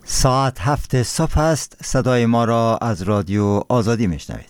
ساعت 7 صبح است. صدای ما را از رادیو آزادی میشنوید.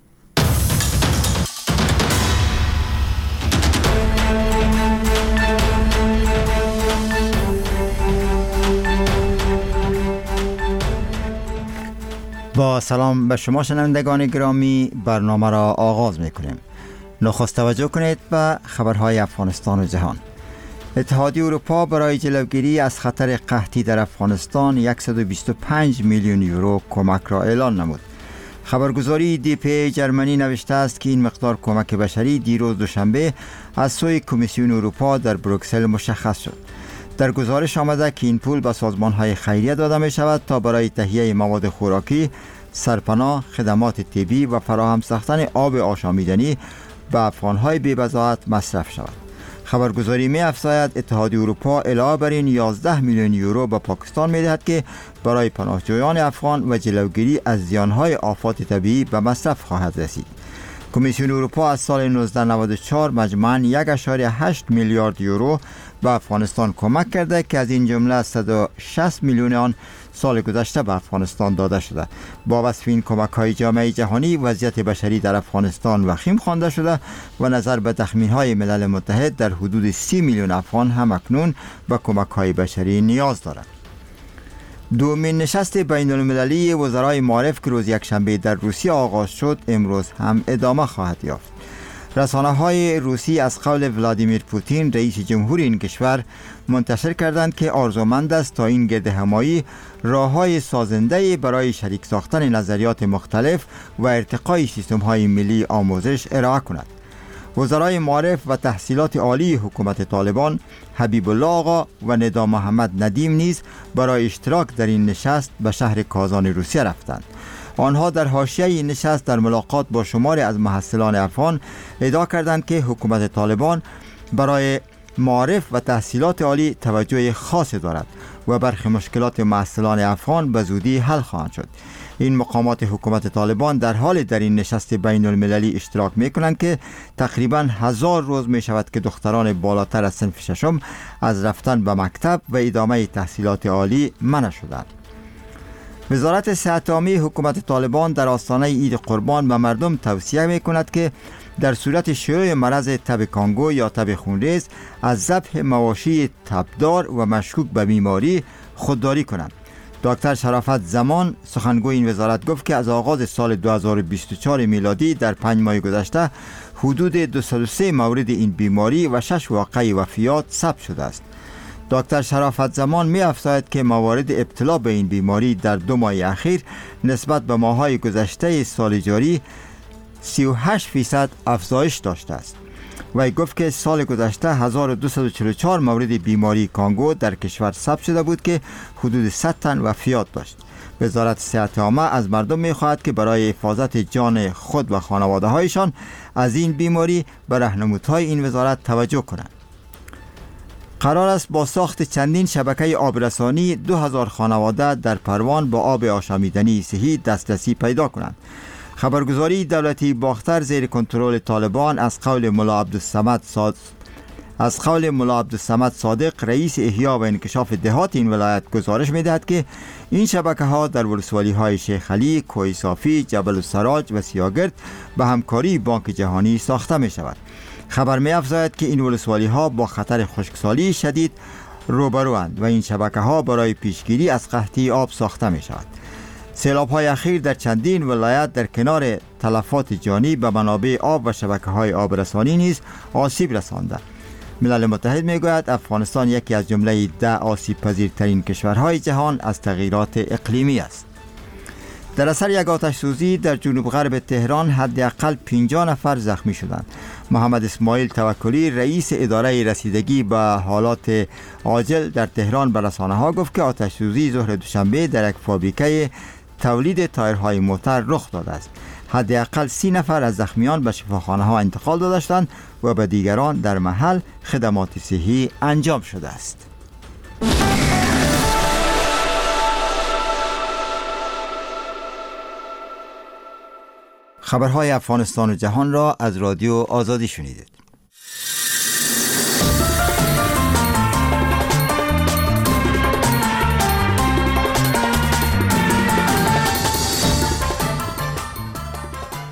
با سلام به شما شنوندگان گرامی، برنامه را آغاز میکنیم. نخست توجه کنید به خبرهای افغانستان و جهان. اتحادیه اروپا برای جلوگیری از خطر قحطی در افغانستان 125 میلیون یورو کمک را اعلان نمود. خبرگزاری دی.پی جرمنی نوشته است که این مقدار کمک بشری دیروز دوشنبه از سوی کمیسیون اروپا در بروکسل مشخص شد. در گزارش آمده که این پول به سازمان‌های خیریه داده می شود تا برای تهیه مواد خوراکی، سرپناه، خدمات طبی و فراهم ساختن آب آشامیدنی به افغان‌های بی‌بضاعت مصرف شود. خبرگزاری می افزاید اتحادیه اروپا علاوه بر این 11 میلیون یورو به پاکستان می دهد که برای پناهجویان افغان و جلوگیری از زیانهای آفات طبیعی به مصرف خواهد رسید. کمیسیون اروپا از سال 1994 مجموعاً 1.8 میلیارد یورو به افغانستان کمک کرده که از این جمله 160 میلیون آن سال گذشته به افغانستان داده شده. با وصف این کمک‌های جامعه جهانی، وضعیت بشری در افغانستان وخیم خوانده شده و نظر به تخمین‌های ملل متحد در حدود 30 میلیون افغان هم اکنون به کمک‌های بشری نیاز دارند. دومین نشست بین المللی وزرای معارف که روز یکشنبه در روسیه آغاز شد امروز هم ادامه خواهد یافت. رسانه‌های روسی از قول ولادیمیر پوتین رئیس جمهور این کشور منتشر کردند که آرزومند است تا این گرد همایی راه‌های سازنده برای شریک ساختن نظریات مختلف و ارتقای سیستم‌های ملی آموزش ارائه کند. وزرای معارف و تحصیلات عالی حکومت طالبان حبیب الله آقا و ندا محمد ندیم نیز برای اشتراک در این نشست به شهر کازان روسیه رفتند. آنها در حاشیه این نشست در ملاقات با شماری از محصلان افغان ادعا کردند که حکومت طالبان برای معارف و تحصیلات عالی توجه خاصی دارد و برخی مشکلات محصلان افغان به زودی حل خواهند شد. این مقامات حکومت طالبان در حال در این نشست بین المللی اشتراک می کنند که تقریباً 1000 روز می شود که دختران بالاتر از صنف ششم از رفتن به مکتب و ادامه تحصیلات عالی منع شدند. وزارت صحت عامه حکومت طالبان در آستانه عید قربان به مردم توصیه می کند که در صورت شیوع مرض تب کانگو یا تب خونریز از ذبح مواشی تبدار و مشکوک به بیماری خودداری کنند. دکتر شرافت زمان سخنگوی این وزارت گفت که از آغاز سال 2024 میلادی در 5 ماه گذشته حدود 203 مورد این بیماری و 6 واقعه وفیات ثبت شده است. دکتر شرافت زمان می افزاید که موارد ابتلا به این بیماری در 2 ماه اخیر نسبت به ماه‌های گذشته سال جاری 38% افزایش داشته است. وی گفت که سال گذشته 1244 مورد بیماری کانگو در کشور ثبت شده بود که حدود 100 تن وفیات داشت. وزارت صحت عامه از مردم می‌خواهد که برای حفاظت جان خود و خانواده‌هایشان از این بیماری به راهنمودهای این وزارت توجه کنند. قرار است با ساخت چندین شبکه آبرسانی 2000 خانواده در پروان با آب آشامیدنی صحی دسترسی پیدا کنند. خبرگزاری دولتی باختر زیر کنترل طالبان از قول ملا عبدالصمد صادق رئیس احیا و انکشاف دهات این ولایت گزارش می‌دهد که این شبکه‌ها در ولسوالی‌های شیخ علی، کوه صافی، جبل السراج و سیاگرد به همکاری بانک جهانی ساخته می‌شود. خبر می‌افزاید که این ولسوالی‌ها با خطر خشکسالی شدید روبروند و این شبکه‌ها برای پیشگیری از قحطی آب ساخته می‌شود. سیلاب‌های اخیر در چندین ولایت در کنار تلفات جانی به منابع آب و شبکه‌های آبرسانی نیز آسیب رسانده. ملل متحد می‌گوید افغانستان یکی از جمله 10 آسیب‌پذیرترین کشورهای جهان از تغییرات اقلیمی است. در اثر یک آتش سوزی در جنوب غرب تهران حداقل 50 نفر زخمی شدند. محمد اسماعیل توکلی رئیس اداره رسیدگی به حالات عاجل در تهران به رسانه‌ها گفت که آتش سوزی ظهر دوشنبه در یک فابریکه تولید تایرهای موتر رخ داده است. حداقل 30 نفر از زخمیان به شفاخانه‌ها انتقال داده شدند و به دیگران در محل خدمات صحی انجام شده است. خبرهای افغانستان و جهان را از رادیو آزادی شنیدید.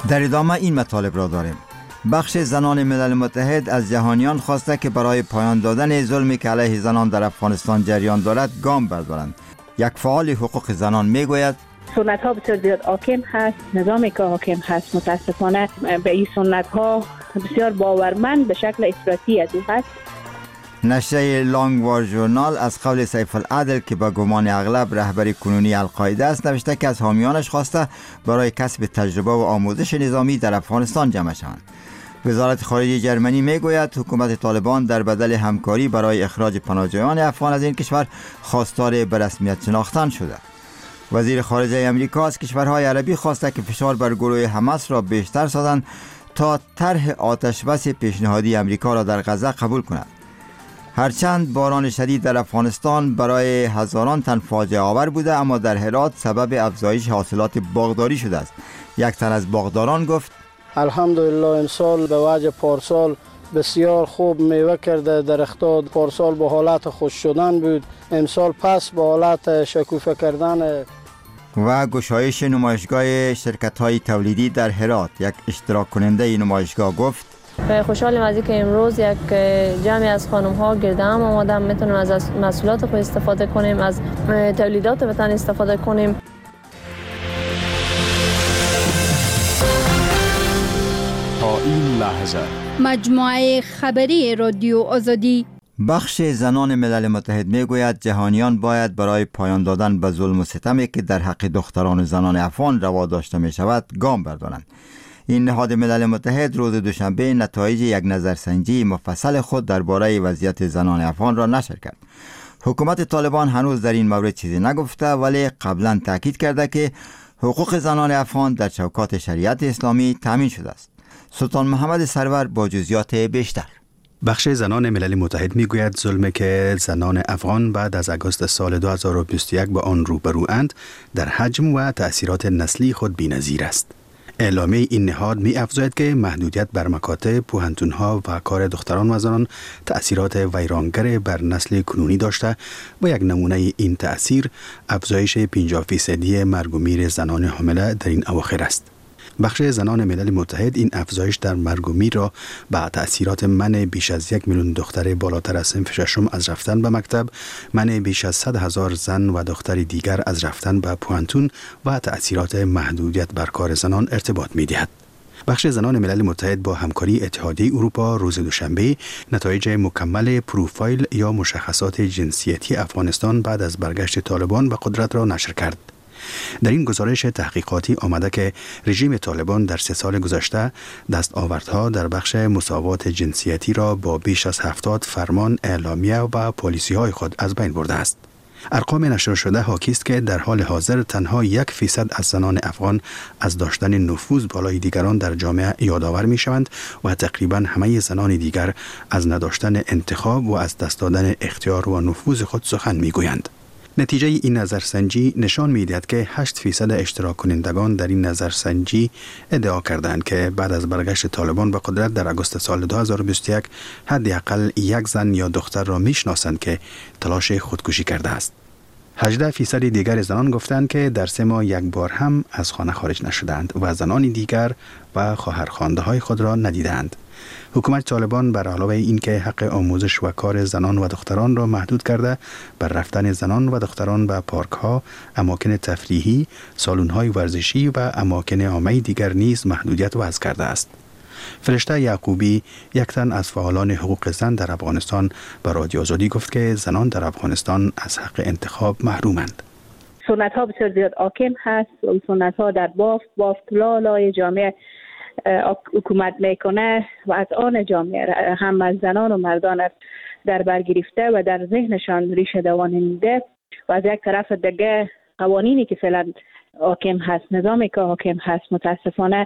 در ادامه این مطالب را داریم. بخش زنان ملل متحد از جهانیان خواسته که برای پایان دادن ظلمی که علیه زنان در افغانستان جریان دارد گام بردارند. یک فعال حقوق زنان میگوید سنت ها بسیار زیاد حاکم هست، نظامی که حاکم هست متاسفانه به این سنت ها بسیار باورمند به شکل افراطی از او هست. نشریه لانگ وار ژورنال از قول سیف العدل که به گمان اغلب رهبر کنونی القاعده است نوشته که از حامیانش خواسته برای کسب تجربه و آموزش نظامی در افغانستان جمع شوند. وزارت خارجه جرمنی میگوید حکومت طالبان در بدل همکاری برای اخراج پناهجویان افغان از این کشور خواستار به رسمیت شناختن شده. وزیر خارجه امریکا از کشورهای عربی خواسته که فشار بر گروه حماس را بیشتر سازند تا طرح آتشبس پیشنهادی امریکا را در غزه قبول کند. هرچند باران شدید در افغانستان برای هزاران تن فاجعه آور بوده، اما در هرات سبب افزایش حاصلات باغداری شده است. یک تن از باغداران گفت الحمدلله امسال به وجه پارسال بسیار خوب میوه کرده، درختان پارسال به حالت خوش شدن بود، امسال پس به حالت شکوفه کردن. و گشایش نمایشگاه شرکت‌های تولیدی در هرات. یک اشتراک کننده این نمایشگاه گفت خوشحالم از اینکه امروز یک جمعی از خانم‌ها گرد هم آمدن، میتونیم از محصولات خود استفاده کنیم، از تولیدات وطن استفاده کنیم. تا این لحظه مجموعه خبری رادیو آزادی. بخش زنان ملل متحد میگوید جهانیان باید برای پایان دادن به ظلم و ستمی که در حق دختران و زنان افغان روا داشته می شود گام بردارند. این نهاد ملل متحد روز دوشنبه نتایج یک نظرسنجی مفصل خود درباره وضعیت زنان افغان را نشر کرد. حکومت طالبان هنوز در این مورد چیزی نگفته، ولی قبلا تاکید کرده که حقوق زنان افغان در چوکات شریعت اسلامی تامین شده است. سلطان محمد سرور با جزئیات بیشتر. بخش زنان ملل متحد میگوید ظلمی که زنان افغان بعد از آگوست سال 2021 با آن روبروند در حجم و تأثیرات نسلی خود بی‌نظیر است. اعلامیه این نهاد می افزاید که محدودیت بر مکاتب، پوهنتون‌ها و کار دختران و زنان تأثیرات ویرانگر بر نسل کنونی داشته و یک نمونه این تأثیر افزایش 50% مرگ و میر زنان حامله در این اواخر است. بخش زنان ملل متحد این افزایش در مرگ و میر را با تأثیرات منع بیش از 1 میلیون دختر بالاتر از صنف ششم از رفتن به مکتب، منع بیش از 100,000 زن و دختر دیگر از رفتن به پوهنتون و تأثیرات محدودیت بر کار زنان ارتباط می‌دهد. بخش زنان ملل متحد با همکاری اتحادیه اروپا روز دوشنبه نتایج مکمل پروفایل یا مشخصات جنسیتی افغانستان بعد از برگشت طالبان به قدرت را نشر کرد. در این گزارش تحقیقاتی آمده که رژیم طالبان در 3 سال گذشته دستاوردها در بخش مساوات جنسیتی را با بیش از 70 فرمان، اعلامیه و پالیسی‌های خود از بین برده است. ارقام نشر شده حاکی است که در حال حاضر تنها 1% از زنان افغان از داشتن نفوذ بالای دیگران در جامعه یادآور می‌شوند و تقریباً همه زنان دیگر از نداشتن انتخاب و از دست دادن اختیار و نفوذ خود سخن می‌گویند. نتیجه این نظرسنجی نشان می‌دهد که 8% اشتراک کنندگان در این نظرسنجی ادعا کردند که بعد از برگشت طالبان به قدرت در آگوست سال 2021 حداقل یک زن یا دختر را می‌شناسند که تلاش خودکشی کرده است. 18% دیگر زنان گفتند که در 3 ماه یک بار هم از خانه خارج نشدند و زنان دیگر و خواهرخوانده‌های خود را ندیدند. حکومت طالبان بر علاوه اینکه حق آموزش و کار زنان و دختران را محدود کرده، بر رفتن زنان و دختران به پارک‌ها، اماکن تفریحی، سالن‌های ورزشی و اماکن عامه دیگر نیز محدودیت وضع کرده است. فرشته یعقوبی، یک تن از فعالان حقوق زن در افغانستان، به رادیو آزادی گفت که زنان در افغانستان از حق انتخاب محرومند. سنت ها بسیار زیاد حاکم هست و سنت ها در بافت لالای جامعه حکومت میکنه و از آن جامعه هم از زنان و مردان در بر گرفته و در ذهنشان ریشه دوانیده و از یک طرف دیگه قوانینی که فعلا حاکم هست، نظامی که حاکم هست متاسفانه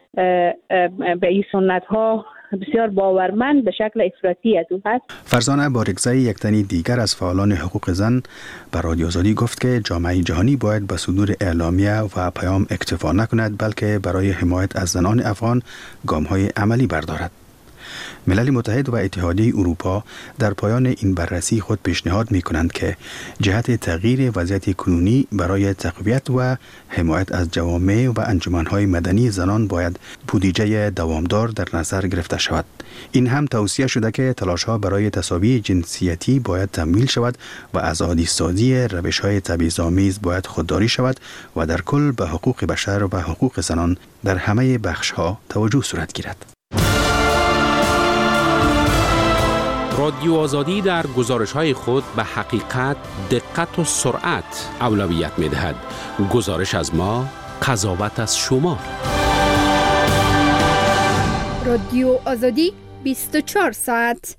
به این سنت ها بسیار باورمند به شکل افراطی از او هست. فرزانه بارگزایی، یک تنی دیگر از فعالان حقوق زن، به رادیو آزادی گفت که جامعه جهانی باید به صدور اعلامیه و پیام اکتفا نکند، بلکه برای حمایت از زنان افغان گام‌های عملی بردارد. ملل متحد و اتحادیه اروپا در پایان این بررسی خود پیشنهاد می کنند که جهت تغییر وضعیت کنونی برای تقویت و حمایت از جوامع و انجمنهای مدنی زنان باید بودجه دوامدار در نظر گرفته شود. این هم توصیه شده که تلاش‌ها برای تساوی جنسیتی باید تمویل شود و آزادی سازی روش‌های تبعیض‌آمیز باید خودداری شود و در کل به حقوق بشر و حقوق زنان در همه بخش‌ها توجه صورت گیرد. رادیو آزادی در گزارش‌های خود به حقیقت، دقت و سرعت اولویت می‌دهد. گزارش از ما، قضاوت از شما. رادیو آزادی 24 ساعت.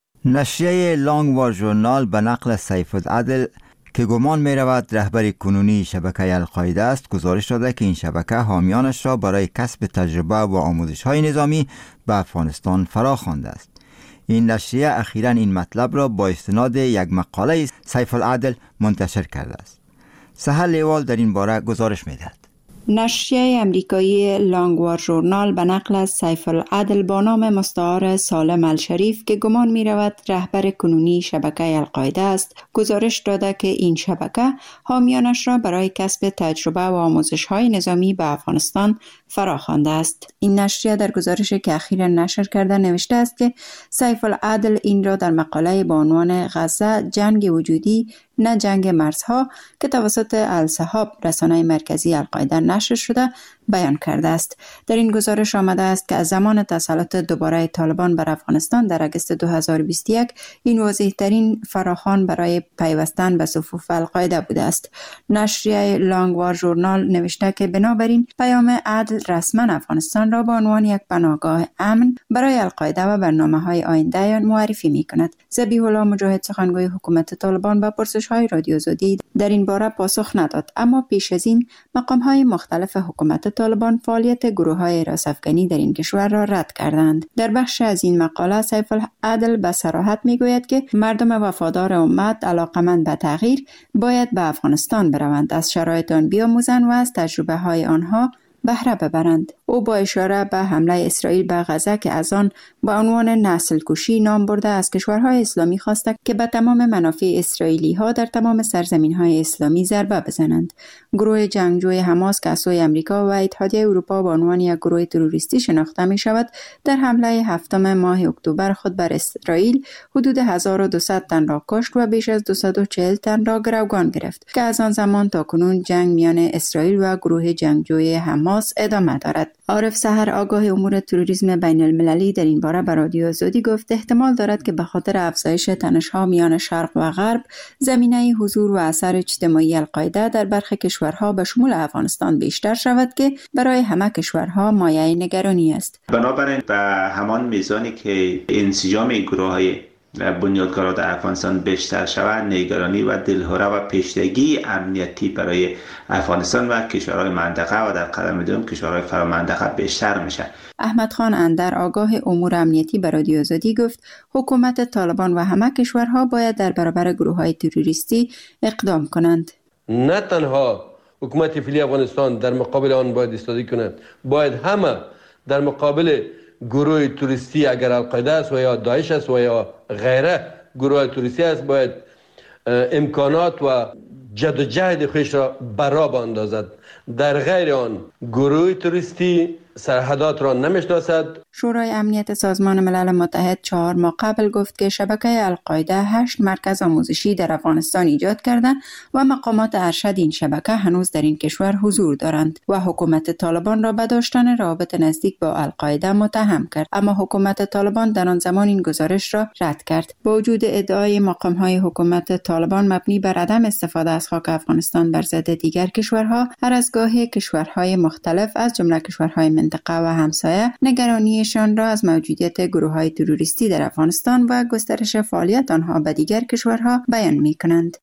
نشریه لانگوار ژورنال به نقل سیف العدل که گمان می رود رهبر کنونی شبکه القاعده است گزارش داده که این شبکه حامیانش را برای کسب تجربه و آموزش های نظامی به افغانستان فرا خوانده است. این نشریه اخیراً این مطلب را با استناد یک مقاله سیف العدل منتشر کرده است. سحر لیوال در این باره گزارش می دهد. نشریه امریکایی لانگوار ژورنال به نقل از سیف العدل با نام مستعار سالم الشریف که گمان می رود رهبر کنونی شبکه القاعده است گزارش داده که این شبکه حامیانش را برای کسب تجربه و آموزش های نظامی به افغانستان فرا خوانده است. این نشریه در گزارشی که اخیراً نشر کرده نوشته است که سیف العدل این را در مقاله با عنوان غزه جنگ وجودی نه جنگ مرزها که توسط الصحاب رسانه مرکزی القاعده نشر شده بیان کرده است. در این گزارش آمده است که از زمان تسلط دوباره طالبان بر افغانستان در اگست 2021 این واضح ترین فراخوان برای پیوستن به صفوف القاعده بوده است. نشریه لانگوار ژورنال نوشته که بنابراین پیام عدل رسما افغانستان را به عنوان یک پناهگاه امن برای القاعده و برنامه‌های آینده معرفی می‌کند. ذبیح الله مجاهد سخنگوی حکومت طالبان به پرسش‌های رادیو آزادی در این باره پاسخ نداد، اما پیش از این مقام‌های مختلف حکومت طالبان فعالیت گروه‌های راس‌افغانی در این کشور را رد کردند. در بخش از این مقاله سیف العدل به صراحت می‌گوید که مردم وفادار امت علاقمند به تغییر باید به افغانستان بروند، از شرایط آن بیاموزند و از تجربه‌های آنها بهره ببرند. او با اشاره به حمله اسرائیل به غزه که از آن با عنوان نسل کشی نام برده از کشورهای اسلامی خواسته که به تمام منافع اسرائیلی ها در تمام سرزمین های اسلامی ضربه بزنند. گروه جنگجوی حماس که از سوی آمریکا و اتحادیه اروپا با عنوان یک گروه تروریستی شناخته می شود در حمله هفتم ماه اکتبر خود بر اسرائیل حدود 1200 تن را کشت و بیش از 240 تن را گروگان گرفت که از آن زمان تا کنون جنگ میان اسرائیل و گروه جنگجوی حماس ادامه دارد. عارف سحر آگاه امور تروریسم بین المللی در این باره به رادیو آزادی گفت احتمال دارد که به خاطر افزایش تنش‌ها میان شرق و غرب زمینه حضور و اثر اجتماعی القاعده در برخی کشورها به شمول افغانستان بیشتر شود که برای همه کشورها مایه نگرانی است. بنابراین به همان میزانی که انسجام این گروه‌های بنیادگرا در افغانستان بیشتر شود، نگرانی و دلهره و پیشتگی امنیتی برای افغانستان و کشورهای منطقه و در قدم دوم کشورهای فرامنطقه بیشتر میشه. احمد خان اندر آگاه امور امنیتی به رادیو آزادی گفت حکومت طالبان و همه کشورها باید در برابر گروه‌های تروریستی اقدام کنند. نه تنها حکومت فعلی افغانستان در مقابل آن باید ایستادگی کند، باید همه در مقابل گروه توریستی اگر القاعده است و یا داعش است و یا غیره گروه توریستی است باید امکانات و جدوجهد خودش را برا باندازد. در غیر آن گروه توریستی سرحدات را نمیشناسد. شورای امنیت سازمان ملل متحد 4 ماه قبل گفت که شبکه القاعده 8 مرکز آموزشی در افغانستان ایجاد کرده و مقامات ارشد این شبکه هنوز در این کشور حضور دارند و حکومت طالبان را به داشتن روابط نزدیک با القاعده متهم کرد، اما حکومت طالبان در آن زمان این گزارش را رد کرد. با وجود ادعای مقام‌های حکومت طالبان مبنی بر عدم استفاده از خاک افغانستان بر ضد دیگر کشورها، هر از گاهی کشورهای مختلف از جمله کشورهای منطقه و همسایه نگرانیشان را از موجودیت گروه‌های تروریستی در افغانستان و گسترش فعالیت آنها به دیگر کشورها بیان می‌کنند.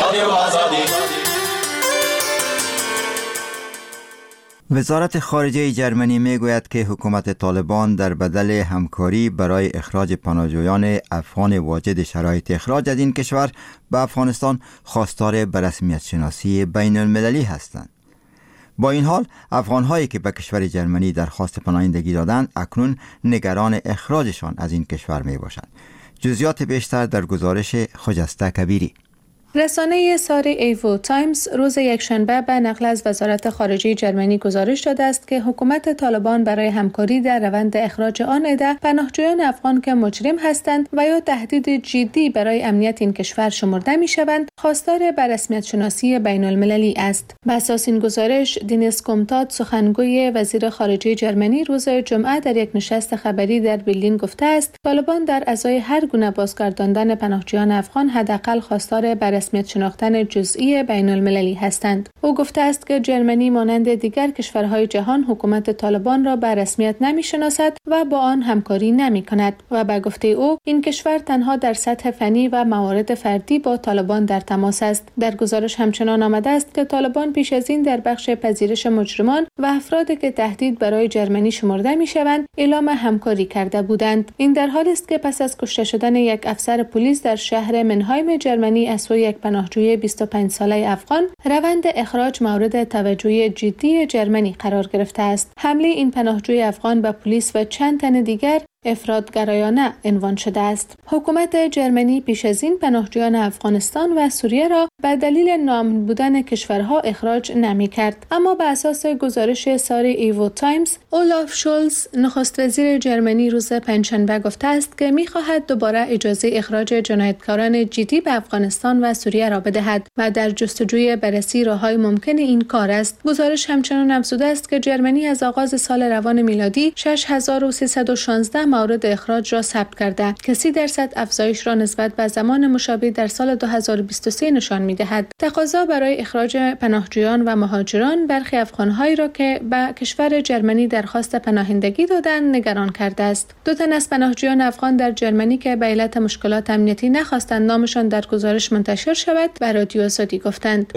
وزارت خارجه جرمنی میگوید که حکومت طالبان در بدل همکاری برای اخراج پناهجویان افغان واجد شرایط اخراج از این کشور به افغانستان خواستار به رسمیت شناسی بین المللی هستند. با این حال افغان‌هایی که به کشور جرمنی درخواست پناهندگی دادند اکنون نگران اخراجشان از این کشور میباشند. جزئیات بیشتر در گزارش خجسته کبیری. رسانه ساری ایوو تایمز روز یکشنبه به نقل از وزارت خارجه جرمنی گزارش داده است که حکومت طالبان برای همکاری در روند اخراج آن عده پناهجویان افغان که مجرم هستند و یا تهدید جدی برای امنیت این کشور شمرده می‌شوند، خواستار به رسمیت شناسی بین المللی است. بر اساس این گزارش، دینیس کومتاد سخنگوی وزیر خارجه جرمنی روز جمعه در یک نشست خبری در برلین گفته است طالبان در ازای هر گونه بازگرداندن پناهجویان افغان حداقل خواستار رسمیت شناختن جزئی بین المللی هستند. او گفته است که جرمنی مانند دیگر کشورهای جهان حکومت طالبان را به رسمیت نمی‌شناسد و با آن همکاری نمی‌کند و به گفته او این کشور تنها در سطح فنی و موارد فردی با طالبان در تماس است. در گزارش همچنان آمده است که طالبان پیش از این در بخش پذیرش مجرمان و افرادی که تهدید برای جرمنی شمرده می‌شوند اعلام همکاری کرده بودند. این در حالی است که پس از کشته شدن یک افسر پلیس در شهر منهایم جرمنی از سوی یک پناهجوی 25 ساله افغان، روند اخراج مورد توجه جدی جرمنی قرار گرفته است. حمله این پناهجوی افغان به پلیس و چند تن دیگر افراط‌گرایانه عنوان شده است. حکومت جرمنی پیش از این پناهجویان افغانستان و سوریه را به دلیل ناامن بودن کشورها اخراج نمی‌کرد. اما به اساس گزارش ساری ایوو تایمز، اولاف شولز نخست وزیر جرمنی روز پنجشنبه گفته است که می‌خواهد دوباره اجازه اخراج جنایتکاران جدی به افغانستان و سوریه را بدهد و در جستجوی بررسی راه‌های ممکن این کار است. گزارش همچنان افزوده است که جرمنی از آغاز سال روان میلادی 6316 مورد اخراج را ثبت کرده که 30% افزایش را نسبت به زمان مشابه در سال 2023 نشان می‌دهد. تقاضا برای اخراج پناهجویان و مهاجران برخی افغان‌هایی را که به کشور جرمنی درخواست پناهندگی دادند نگران کرده است. دو تن از پناهجویان افغان در جرمنی که به علت مشکلات امنیتی نخواستند نامشان در گزارش منتشر شود به رادیو آزادی گفتند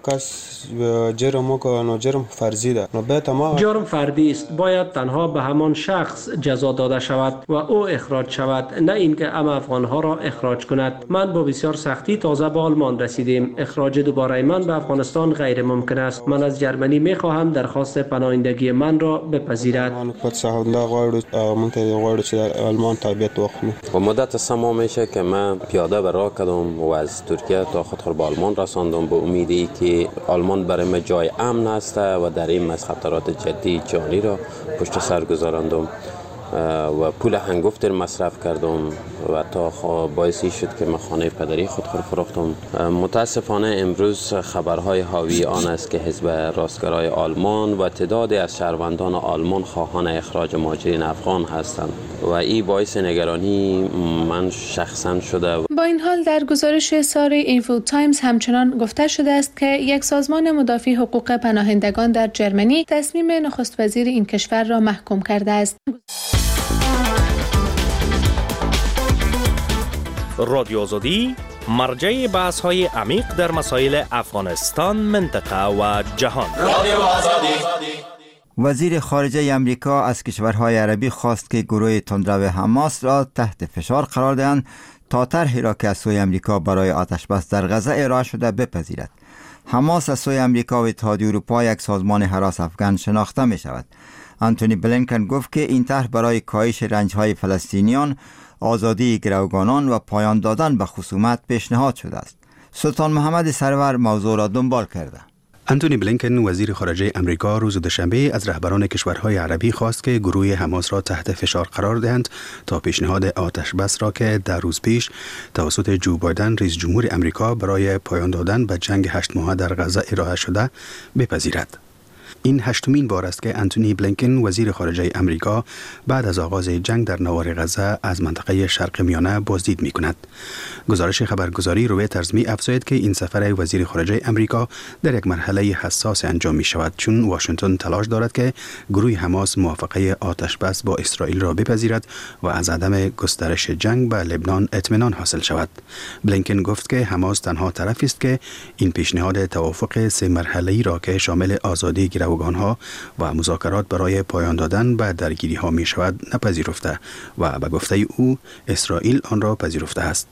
جرم فردی است، باید تنها به همان شخص جزا داده شود و او اخراج شود، نه اینکه افغانها را اخراج کند. من با بسیار سختی تازه به آلمان رسیدیم. اخراج دوباره من به افغانستان غیر ممکن است. من از جرمنی می خواهم درخواست پناهندگی من را بپذیرد. و مدت سما میشه که من پیاده به راه کردم و از ترکیه تا خود به آلمان رساندم به امیدی که آلمان برای من جای امن است و در این از خطرات جدی جانی را پشت سر گذاراندم و پول هنگفت مصرف کردم و تا باعثی شد که من خانه پدری خود فروختم. متاسفانه امروز خبرهای حاوی آن است که حزب راستگرای آلمان و تعدادی از شهروندان آلمان خواهان اخراج مهاجرین افغان هستند و این باعث نگرانی من شخصا شده. با این حال در گزارش ساری ایوو تایمز همچنان گفته شده است که یک سازمان مدافع حقوق پناهندگان در جرمنی تصمیم نخست وزیر این کشور را محکوم کرده است. رادیو آزادی مرجع بحث‌های عمیق در مسائل افغانستان، منطقه و جهان. رادیو آزادی. وزیر خارجه امریکا از کشورهای عربی خواست که گروه تندرو حماس را تحت فشار قرار دهند تا طرحی را که از سوی امریکا برای آتشبس در غزه ارائه شده بپذیرد. حماس از سوی امریکا و اتحادیه اروپا یک سازمان هراس افغان شناخته می شود. آنتونی بلینکن گفت که این طرح برای کاهش رنج‌های فلسطینیان، آزادی گروگانان و پایان دادن به خصومت پیشنهاد شده است. سلطان محمد سرور موضوع را دنبال کرده. آنتونی بلینکن وزیر خارجه امریکا روز دوشنبه از رهبران کشورهای عربی خواست که گروه حماس را تحت فشار قرار دهند تا پیشنهاد آتش بس را که در روز پیش توسط جو بایدن رئیس جمهور امریکا برای پایان دادن به جنگ 8 ماهه در غزه ارائه شده بپذیرد. این هشتمین بار است که آنتونی بلینکن وزیر خارجه امریکا بعد از آغاز جنگ در نوار غزه از منطقه شرق میانه بازدید می کند. گزارش خبرگزاری رویترز می افزاید که این سفر وزیر خارجه امریکا در یک مرحله حساس انجام می شود، چون واشنگتن تلاش دارد که گروه حماس موافقه آتش بس با اسرائیل را بپذیرد و از عدم گسترش جنگ به لبنان اطمینان حاصل شود. بلینکن گفت که حماس تنها طرفی است که این پیشنهاد توافق 3 مرحله‌ای را که شامل آزادی گروگانها و مذاکرات برای پایان دادن به درگیری ها می شود نپذیرفته و به گفته او اسرائیل آن را پذیرفته است.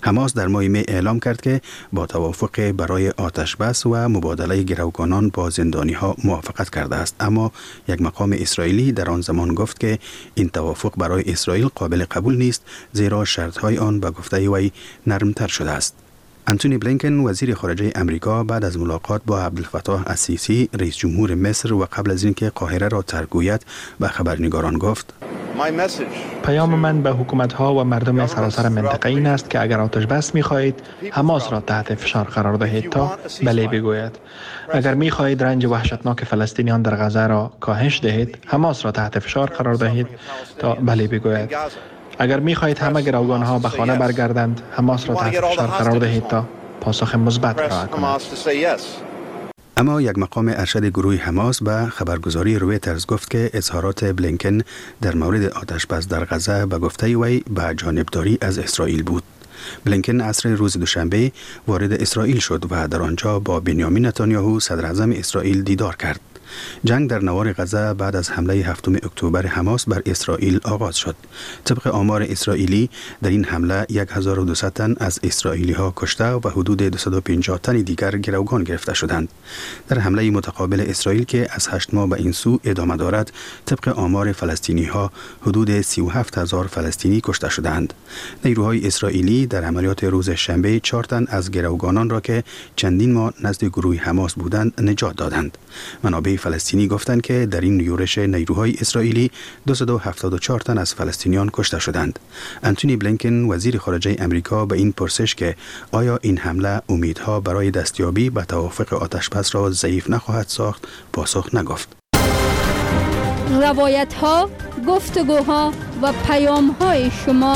حماس در ماه می اعلام کرد که با توافق برای آتش بس و مبادله گروگانان با زندانی ها موافقت کرده است، اما یک مقام اسرائیلی در آن زمان گفت که این توافق برای اسرائیل قابل قبول نیست، زیرا شرط های آن به گفته وی نرمتر شده است. انتونی بلینکن وزیر خارجه امریکا بعد از ملاقات با عبدالفتاح السیسی رئیس جمهور مصر و قبل از اینکه قاهره را ترک گوید به خبرنگاران گفت: پیام من به حکومت‌ها و مردم سراسر منطقه این است که اگر آتش بس می‌خواهید حماس را تحت فشار قرار دهید تا بله بگوید. اگر می‌خواهید رنج وحشتناک فلسطینیان در غزه را کاهش دهید حماس را تحت فشار قرار دهید تا بله بگوید. اگر می‌خواهید همه گروگان‌ها به خانه برگردند حماس را تحت فشار قرار دهید تا پاسخ مثبت ارائه کند. اما یک مقام ارشد گروه حماس به خبرگزاری رویترز گفت که اظهارات بلینکن در مورد آتش بس در غزه به گفته وی به جانبداری از اسرائیل بود. بلینکن عصر روز دوشنبه وارد اسرائیل شد و در آنجا با بنیامین نتانیاهو صدر اعظم اسرائیل دیدار کرد. جنگ در نوار غزه بعد از حمله 7 اکتبر حماس بر اسرائیل آغاز شد. طبق آمار اسرائیلی در این حمله 1200 تن از اسرائیلی ها کشته و حدود 250 تن دیگر گروگان گرفته شدند. در حمله متقابل اسرائیل که از 8 ماه به این سو ادامه دارد، طبق آمار فلسطینی ها حدود 37000 فلسطینی کشته شدند. نیروهای اسرائیلی در عملیات روز شنبه 4 تن از گروگانان را که چندین ماه نزد گروه حماس بودند نجات دادند. منابع فلسطینی گفتند که در این یورش نیروهای اسرائیلی 274 تن از فلسطینیان کشته شدند. انتونی بلینکن وزیر خارجه امریکا به این پرسش که آیا این حمله امیدها برای دستیابی به توافق آتشبس را ضعیف نخواهد ساخت پاسخ نگفت. روایت‌ها، گفتگوها و پیام‌های شما.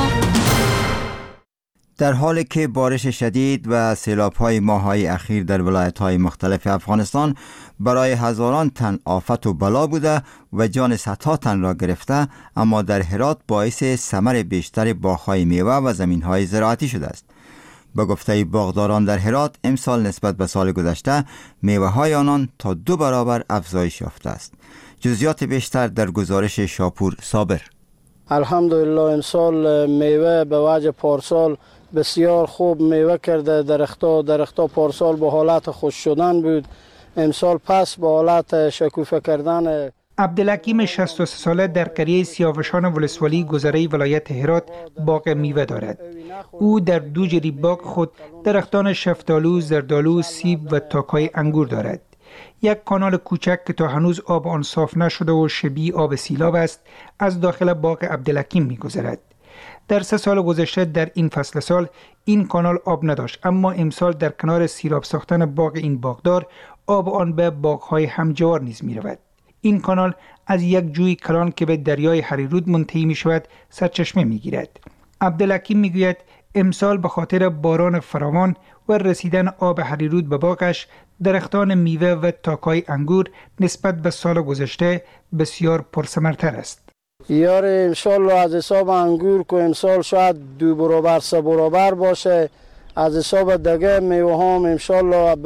در حالی که بارش شدید و سیلاب‌های ماه‌های اخیر در ولایت‌های مختلف افغانستان برای هزاران تن آفت و بلا بوده و جان صدها تن را گرفته، اما در هرات باعث ثمر بیشتر باغ‌های میوه و زمین‌های زراعتی شده است. با گفته باغداران در هرات، امسال نسبت به سال گذشته میوه‌های آنان تا 2 برابر افزایش یافته است. جزئیات بیشتر در گزارش شاپور صابر. الحمدلله امسال میوه به وجه پارسال بسیار خوب میوه کرده. درختها پارسال به حالت خوش شدن بود، امسال پس به حالت شکوفه کردن. عبدالحکیم 63 ساله در قریه سیاوشان ولسوالی گذره ولایت هرات باغ میوه دارد. او در 2 جری باغ خود درختان شفتالو، زردالو، سیب و تاکای انگور دارد. یک کانال کوچک که تا هنوز آب آن صاف نشده و شبیه آب سیلاب است از داخل باغ عبدالحکیم می‌گذرد. در 3 سال گذشته در این فصل سال این کانال آب نداشت، اما امسال در کنار سیراب ساختن باغ این باغدار آب آن به باغ‌های همجوار نیز می‌رود. این کانال از یک جوی کلان که به دریای هریرود منتهی می‌شود سرچشمه می‌گیرد. عبدالحکیم می‌گوید امسال به خاطر باران فراوان و رسیدن آب هریرود به باغش، درختان میوه و تاکای انگور نسبت به سال گذشته بسیار پرثمرتر است. یار انشالله از حساب انگور که امسال شاید 2 برابر 3 برابر باشه، از حساب دگه میوه هم انشالله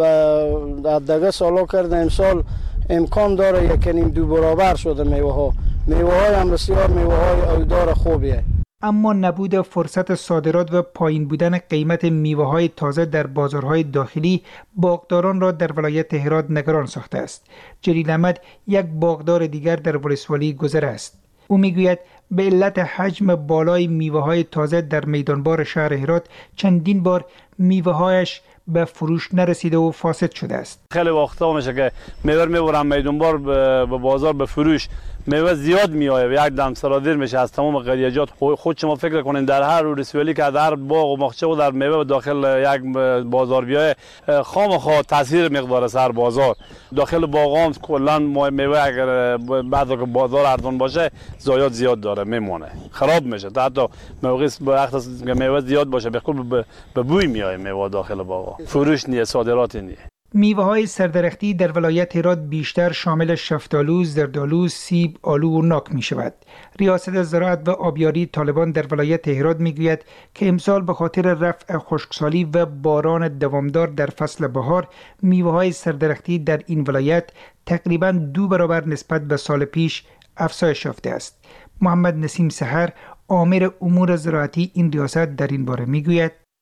دگه سالا کرده امسال امکان داره 1.5-2 برابر شده میوه ها. میوه های هم بسیار میوه های ایدار خوبیه. اما نبود فرصت صادرات و پایین بودن قیمت میوه‌های تازه در بازارهای داخلی باغداران را در ولایت هرات نگران ساخته است. جلیل احمد یک باغدار دیگر در ولسوالی گذر است. او میگوید به علت حجم بالای میوه‌های تازه در میدانبار شهر هرات چندین بار میوه‌هایش به فروش نرسیده و فاسد شده است. خیلی وقتا میشه که میوه میبرم میدانبار به بازار به فروش، میوه زیاد میآید و یک دم سرادیر میشه از تمام قریجات. خود شما فکر کنین در هر ولسوالی که در باغ و ماخچه و در میوه داخل یک بازار بیای خامخا تاثیر مقدار سر بازار داخل باغ هم کلا میوه اگر بعد که بازار ارزان باشه زایات زیاد داره میمونه، خراب میشه. حتی موقع وقت که میوه زیاد باشه به بوی میآید میوه داخل باغ. فروش نیه، صادرات نیه. میوه‌های سردرختی در ولایت هرات بیشتر شامل شفتالو، زردالو، سیب، آلو و ناک می‌شود. ریاست زراعت و آبیاری طالبان در ولایت هرات می‌گوید که امسال به خاطر رفع خشکسالی و باران دوامدار در فصل بهار، میوه‌های سردرختی در این ولایت تقریباً 2 برابر نسبت به سال پیش افزایش یافته است. محمد نسیم سحر، آمر امور زراعتی این ریاست در این باره می‌گوید: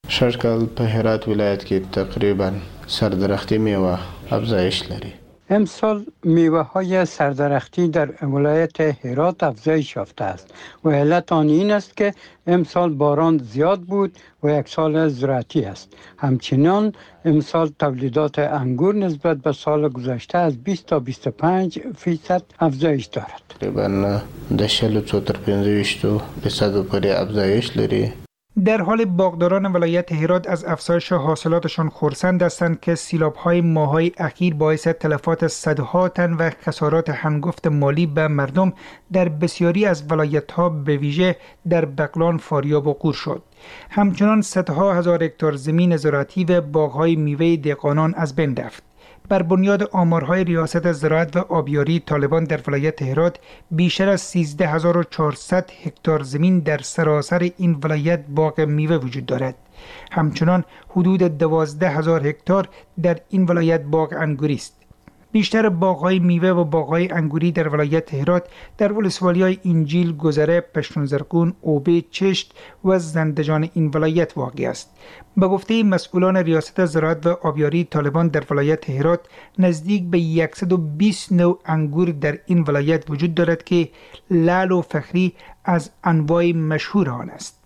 شرکل په هرات ولایت کې تقریبا سردرختی میوه افزایش لري. امسال میوه های سردرختی در ولایت هرات افزایش یافته است و علت آن این است که امسال باران زیاد بود و یک سال زراعتی است. همچنین امسال تولیدات انگور نسبت به سال گذشته از 20 تا 25% افزایش دارد. تقریبا د 40 تا 25% پورې افزایش لري. در حال باغداران ولایت هرات از افزایش حاصلاتشان خرسند هستند که سیلاب‌های ماه‌های اخیر باعث تلفات صدها تن و خسارات هنگفت مالی به مردم در بسیاری از ولایت‌ها به ویژه در بغلان، فاریاب و غور شد. همچنان صدها هزار هکتار زمین زراعتی و باغ‌های میوه دهقانان از بین رفت. بر بنیاد آمارهای ریاست زراعت و آبیاری طالبان در ولایت هرات بیشتر از 13400 هکتار زمین در سراسر این ولایت باغ میوه وجود دارد. همچنان حدود 12000 هکتار در این ولایت باغ انگوری است. بیشتر باغ‌های میوه و باغ‌های انگوری در ولایت هرات در ولسوالی‌های انجیل، گذره، پشتونزرگون، اوبه، چشت و زندجان این ولایت واقع است. به گفته مسئولان ریاست زراعت و آبیاری طالبان در ولایت هرات نزدیک به 120 نوع انگور در این ولایت وجود دارد که لعل و فخری از انواع مشهور آن است.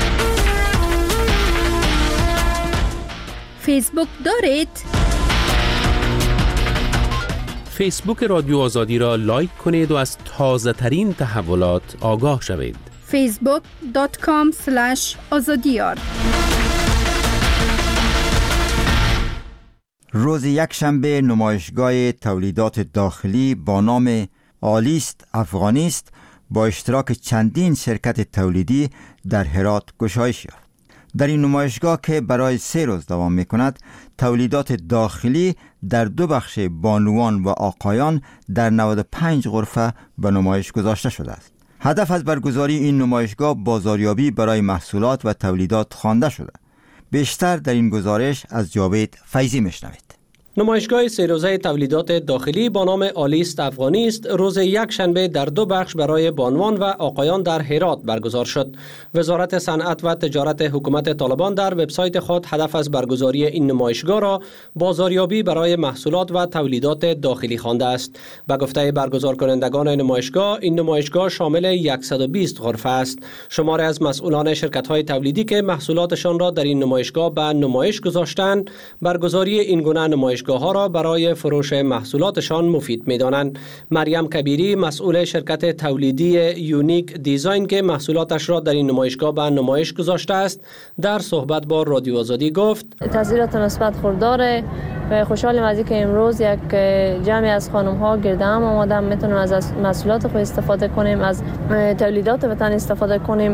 فیسبوک دارید؟ فیسبوک رادیو آزادی را لایک کنید و از تازه ترین تحولات آگاه شوید. facebook.com/azadiyar. روز یکشنبه نمایشگاه تولیدات داخلی با نام آلیست افغانیست با اشتراک چندین شرکت تولیدی در هرات گشایش یافت. در این نمایشگاه که برای 3 روز دوام می کند، تولیدات داخلی در 2 بخش بانوان و آقایان در 95 غرفه به نمایش گذاشته شده است. هدف از برگزاری این نمایشگاه بازاریابی برای محصولات و تولیدات خوانده شده. بیشتر در این گزارش از جاوید فیضی میشنوید. نمایشگاه 3 روزه تولیدات داخلی با نام آلیست افغانیست روز یکشنبه در 2 بخش برای بانوان و آقایان در هرات برگزار شد. وزارت صنعت و تجارت حکومت طالبان در وبسایت خود هدف از برگزاری این نمایشگاه را بازاریابی برای محصولات و تولیدات داخلی خوانده است. به گفته برگزار کنندگان نمایشگاه، این نمایشگاه شامل 120 غرفه است. شماری از مسئولان شرکت‌های تولیدی که محصولاتشان را در این نمایشگاه به نمایش گذاشتند، برگزاری این گونه نمایشگاه ها را برای فروش محصولاتشان مفید می‌دانند. مریم کبیری، مسئول شرکت تولیدی یونیک دیزاین که محصولاتش را در این نمایشگاه به نمایش گذاشته است، در صحبت با رادیو آزادی گفت: تاثیرات مثبت خورداره و خوشحالیم از اینکه امروز یک جمعی از خانم‌ها گرد هم آمدن، میتونیم از محصولات خود استفاده کنیم، از تولیدات وطن استفاده کنیم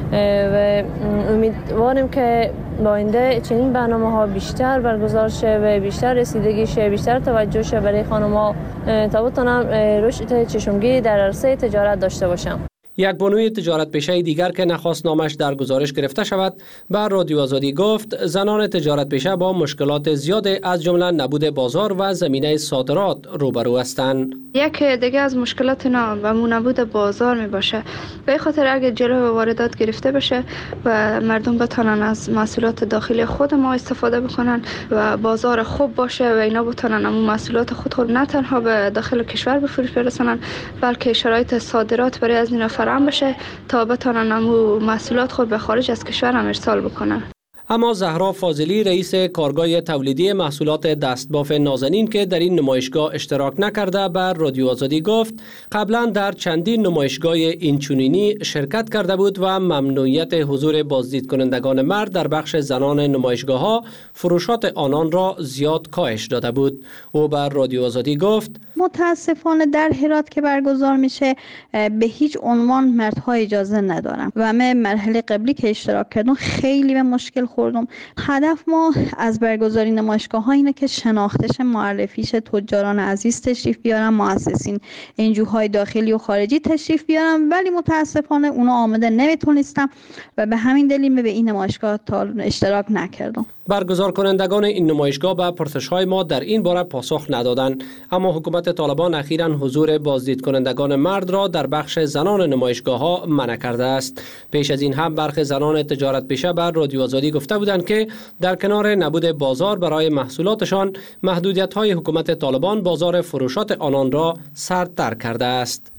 و امیدواریم که با آینده چنین برنامه‌ها بیشتر برگزار شه و بیشتر رسیدگی شه، بیشتر توجه شه برای خانم‌ها تا بتونن رشد چشمگیری در عرصه تجارت داشته باشن. یک بانوی تجارت پیشه دیگر که نخواست نامش در گزارش گرفته شود، بر رادیو آزادی گفت زنان تجارت پیشه با مشکلات زیاد از جمله نبود بازار و زمینه صادرات روبرو هستند. یک دیگه از مشکلات و نبود بازار می باشه. به خاطر اگه جلو واردات گرفته بشه و مردم بتونن از محصولات داخلی خود ما استفاده بکنن و بازار خوب باشه و اینا بتونن اون محصولات خود نه تنها به داخل کشور به فروش برسونن، بلکه شرایط صادرات برای از اینا فراهم بشه تا بتونن اون محصولات خود به خارج از کشور هم ارسال بکنن. اما زهرا فاضلی، رئیس کارگاه تولیدی محصولات دستباف نازنین که در این نمایشگاه اشتراک نکرده، بر رادیو آزادی گفت قبلا در چندین نمایشگاه اینچنینی شرکت کرده بود و ممنوعیت حضور بازدید کنندگان مرد در بخش زنان نمایشگاه ها فروشات آنان را زیاد کاهش داده بود. او بر رادیو آزادی گفت متاسفانه در هرات که برگزار میشه به هیچ عنوان مردها اجازه ندارن و من مرحله قبلی که اشتراک کردم خیلی به مشکل خوردم. هدف ما از برگزاری نمایشگاه ها اینه که شناختش، معرفیش تجاران عزیز تشریف بیارن، مؤسسین انجوهای داخلی و خارجی تشریف بیارن، ولی متاسفانه اونا آمده نمیتونستم و به همین دلیل به این نمایشگاه اشتراک نکردم. برگزار کنندگان این نمایشگاه به پرسش‌های ما در این باره پاسخ ندادند، اما حکومت طالبان اخیراً حضور بازدید کنندگان مرد را در بخش زنان نمایشگاه‌ها منع کرده است. پیش از این هم برخی زنان تجارت پیشه بر رادیو آزادی گفته بودند که در کنار نبود بازار برای محصولاتشان، محدودیت‌های حکومت طالبان بازار فروشات آنان را سردتر کرده است.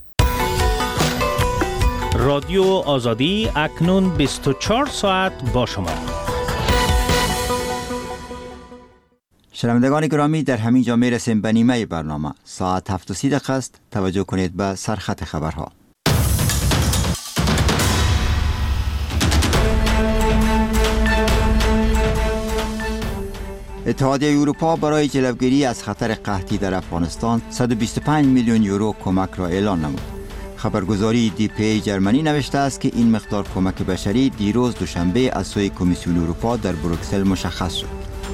رادیو آزادی اکنون 24 ساعت با شما. شنوندگان گرامی، در همین جا میرسیم به نیمه برنامه. ساعت 7:30 است. توجه کنید به سرخط خبرها. اتحادیه اروپا برای جلوگیری از خطر قحطی در افغانستان 125 میلیون یورو کمک را اعلان نمود. خبرگزاری DPA جرمنی نوشته است که این مقدار کمک بشری دیروز دوشنبه از سوی کمیسیون اروپا در بروکسل مشخص شد.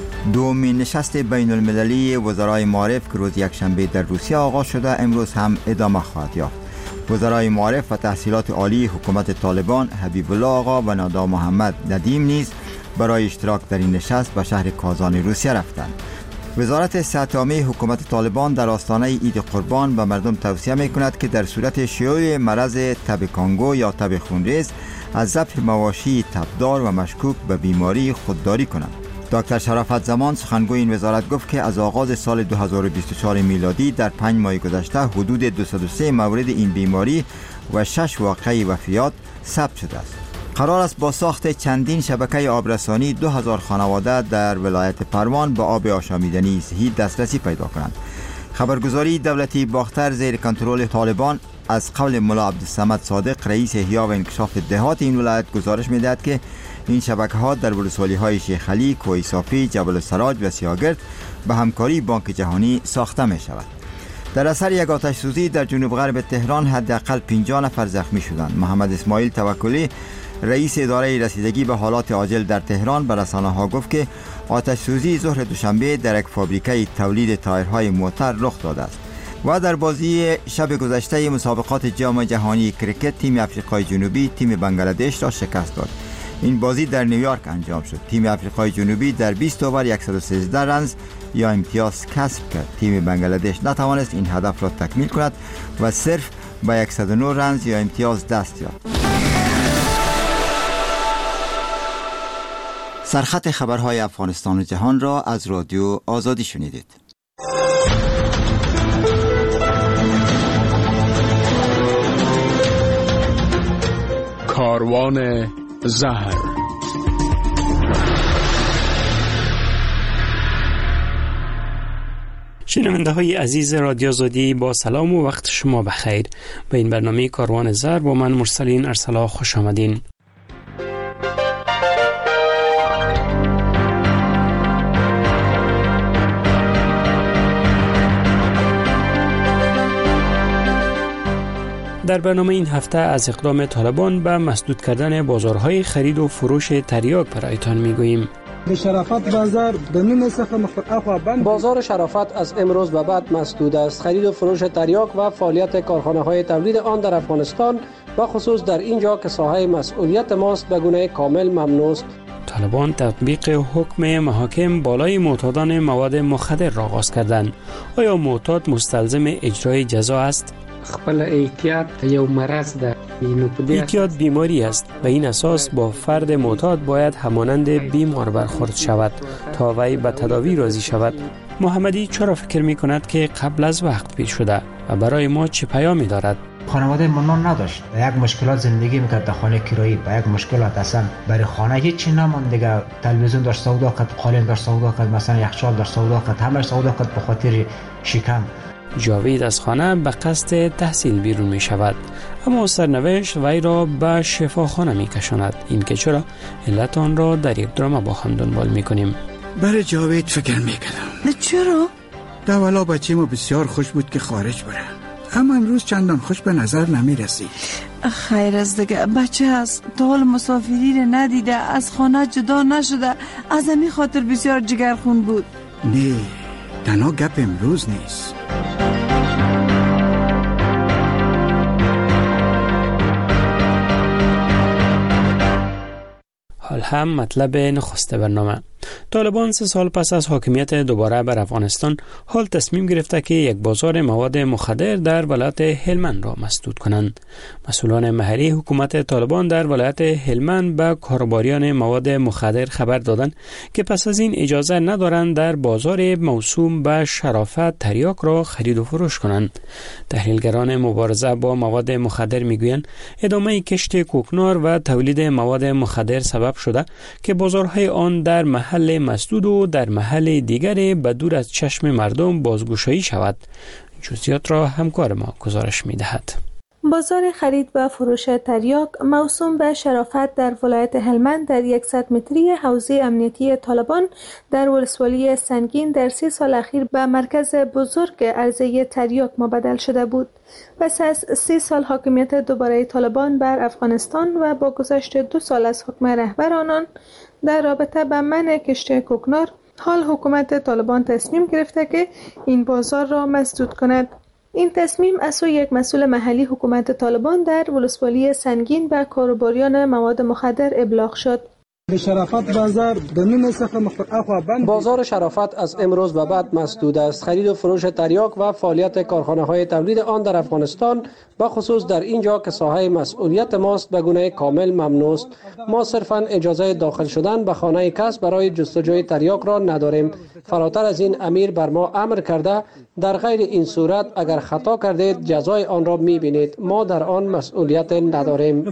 دومین نشست بین المللی وزرای معارف که روز یکشنبه در روسیه آغاز شده امروز هم ادامه خواهد یافت. وزرای معارف و تحصیلات عالی حکومت طالبان حبیب الله آقا و نادا محمد ندیم نیز برای اشتراک در این نشست به شهر کازان روسیه رفتند. وزارت صحت عامه حکومت طالبان در آستانه عید قربان به مردم توصیه می‌کند که در صورت شیوع مرض تب کانگو یا تب خونریز از ذبح مواشی تبدار و مشکوک به بیماری خودداری کنند. دکتر شرافت زمان سخنگوی این وزارت گفت که از آغاز سال 2024 میلادی در 5 ماه گذشته حدود 203 مورد این بیماری و 6 واقعه وفیات ثبت شده است. قرار است با ساخت چندین شبکه آبرسانی 2000 خانواده در ولایت پروان به آب آشامیدنی صحی دسترسی پیدا کنند. خبرگزاری دولتی باختر زیر کنترل طالبان از قول ملا عبدالصمد صادق رئیس احیا و انکشاف دهات این ولایت گزارش می‌دهد که این شبکه‌ها در ولسوالی‌های شیخ علی، کوهی صافی، جبل السراج و سیاگرد به همکاری بانک جهانی ساخته می‌شود. در اثر یک آتش سوزی در جنوب غرب تهران حداقل 50 نفر زخمی شدند. محمد اسماعیل توکلی رئیس اداره رسیدگی به حالات عاجل در تهران به رسانه‌ها گفت که آتش سوزی ظهر دوشنبه در یک فابریکه تولید تایرهای موتر رخ داده است. و در بازی شب گذشته مسابقات جام جهانی کریکت تیم آفریقای جنوبی تیم بنگلادش را شکست داد. این بازی در نیویورک انجام شد. تیم آفریقای جنوبی در 20 اوور 113 رنز یا امتیاز کسب کرد. تیم بنگلادش نتوانست این هدف را تکمیل کند و صرف با 109 رنز یا امتیاز دست یافت. سرخط خبرهای افغانستان و جهان را از رادیو آزادی شنیدید. کاروان زهر. شنونده های عزیز رادیو آزادی با سلام و وقت شما بخیر. به این برنامه کاروان زهر با من مرسلین ارسلا خوش آمدین. در برنامه این هفته از اقدام طالبان به مسدود کردن بازارهای خرید و فروش تریاک برایتان میگوییم. بازار شرافت از امروز به بعد مسدود است. خرید و فروش تریاک و فعالیت کارخانه‌های تولید آن در افغانستان و خصوص در اینجا که ساحه مسئولیت ماست به گونه کامل ممنوع است. طالبان تطبیق حکم محاکم بالای معتادان مواد مخدر را آغاز کردند. آیا معتاد مستلزم اجرای جزا است؟ خپل احتیاط یو مرض ده. احتیاط بیماری است و این اساس با فرد معتاد باید همانند بیمار برخورد شود تا وی به تداوی راضی شود. محمدی چرا فکر می کند که قبل از وقت پیش شده و برای ما چه پیامی دارد؟ خانواده منان نداشت و یک مشکلات زندگی میکرد در خانه کرایی با یک مشکلات اصلا برای خانه هیچی نماند دیگه. تلویزیون داشت سودا کرد، قالین داشت سودا کرد، مثلا یخچال داشت سودا کرد، همه سودا کرد به خاطر شکم. جاوید از خانه به قصد تحصیل بیرون می شود اما سرنوشت وی را به شفاخانه می کشاند. این که چرا علت آن را در یک درام با هم دنبال می کنیم. برای جاوید فکر می کنم. چرا؟ دولا بچه ما بسیار خوش بود که خارج بره اما امروز چندان خوش به نظر نمی رسید. خیر از دیگه بچه از طول مسافری را ندیده، از خانه جدا نشده، از همین خاطر بسیار جگرخون بود. نه تنها گپ امروز نیست. حال هم مطلب نخست برنامه. طالبان 3 سال پس از حاکمیت دوباره بر افغانستان حال تصمیم گرفته که یک بازار مواد مخدر در ولایت هلمند را مسدود کنند. مسئولان محلی حکومت طالبان در ولایت هلمند به کاروباریان مواد مخدر خبر دادند که پس از این اجازه ندارند در بازار موسوم به شرافت تریاک را خرید و فروش کنند. تحلیلگران مبارزه با مواد مخدر میگویند ادامه کشت کوکنار و تولید مواد مخدر سبب شده که بازارهای آن در محل مسدود و در محل دیگر به دور از چشم مردم بازگشایی شود. جزئیات را همکار ما گزارش می‌دهد. بازار خرید و فروش تریاک موسوم به شرافت در ولایت هلمند در 100 متری حوزه امنیتی طالبان در ولسوالی سنگین در 3 سال اخیر به مرکز بزرگ عرضه تریاک مبدل شده بود. پس از 3 سال حاکمیت دوباره طالبان بر افغانستان و با گذشت 2 سال از حکم رهبر آنان در رابطه با منع کشت کوکنار، حال حکومت طالبان تصمیم گرفته که این بازار را مسدود کند. این تصمیم از سوی یک مسئول محلی حکومت طالبان در ولسوالی سنگین به کاروباریان مواد مخدر ابلاغ شد. بازار شرافت از امروز به بعد مسدود است. خرید و فروش تریاک و فعالیت کارخانه‌های تولید آن در افغانستان به خصوص در اینجا که ساحه مسئولیت ماست به گونه کامل ممنوع است. ما صرفاً اجازه داخل شدن به خانه کس برای جستجوی تریاک را نداریم. فراتر از این امیر بر ما امر کرده در غیر این صورت اگر خطا کردید جزای آن را می‌بینید. ما در آن مسئولیت نداریم.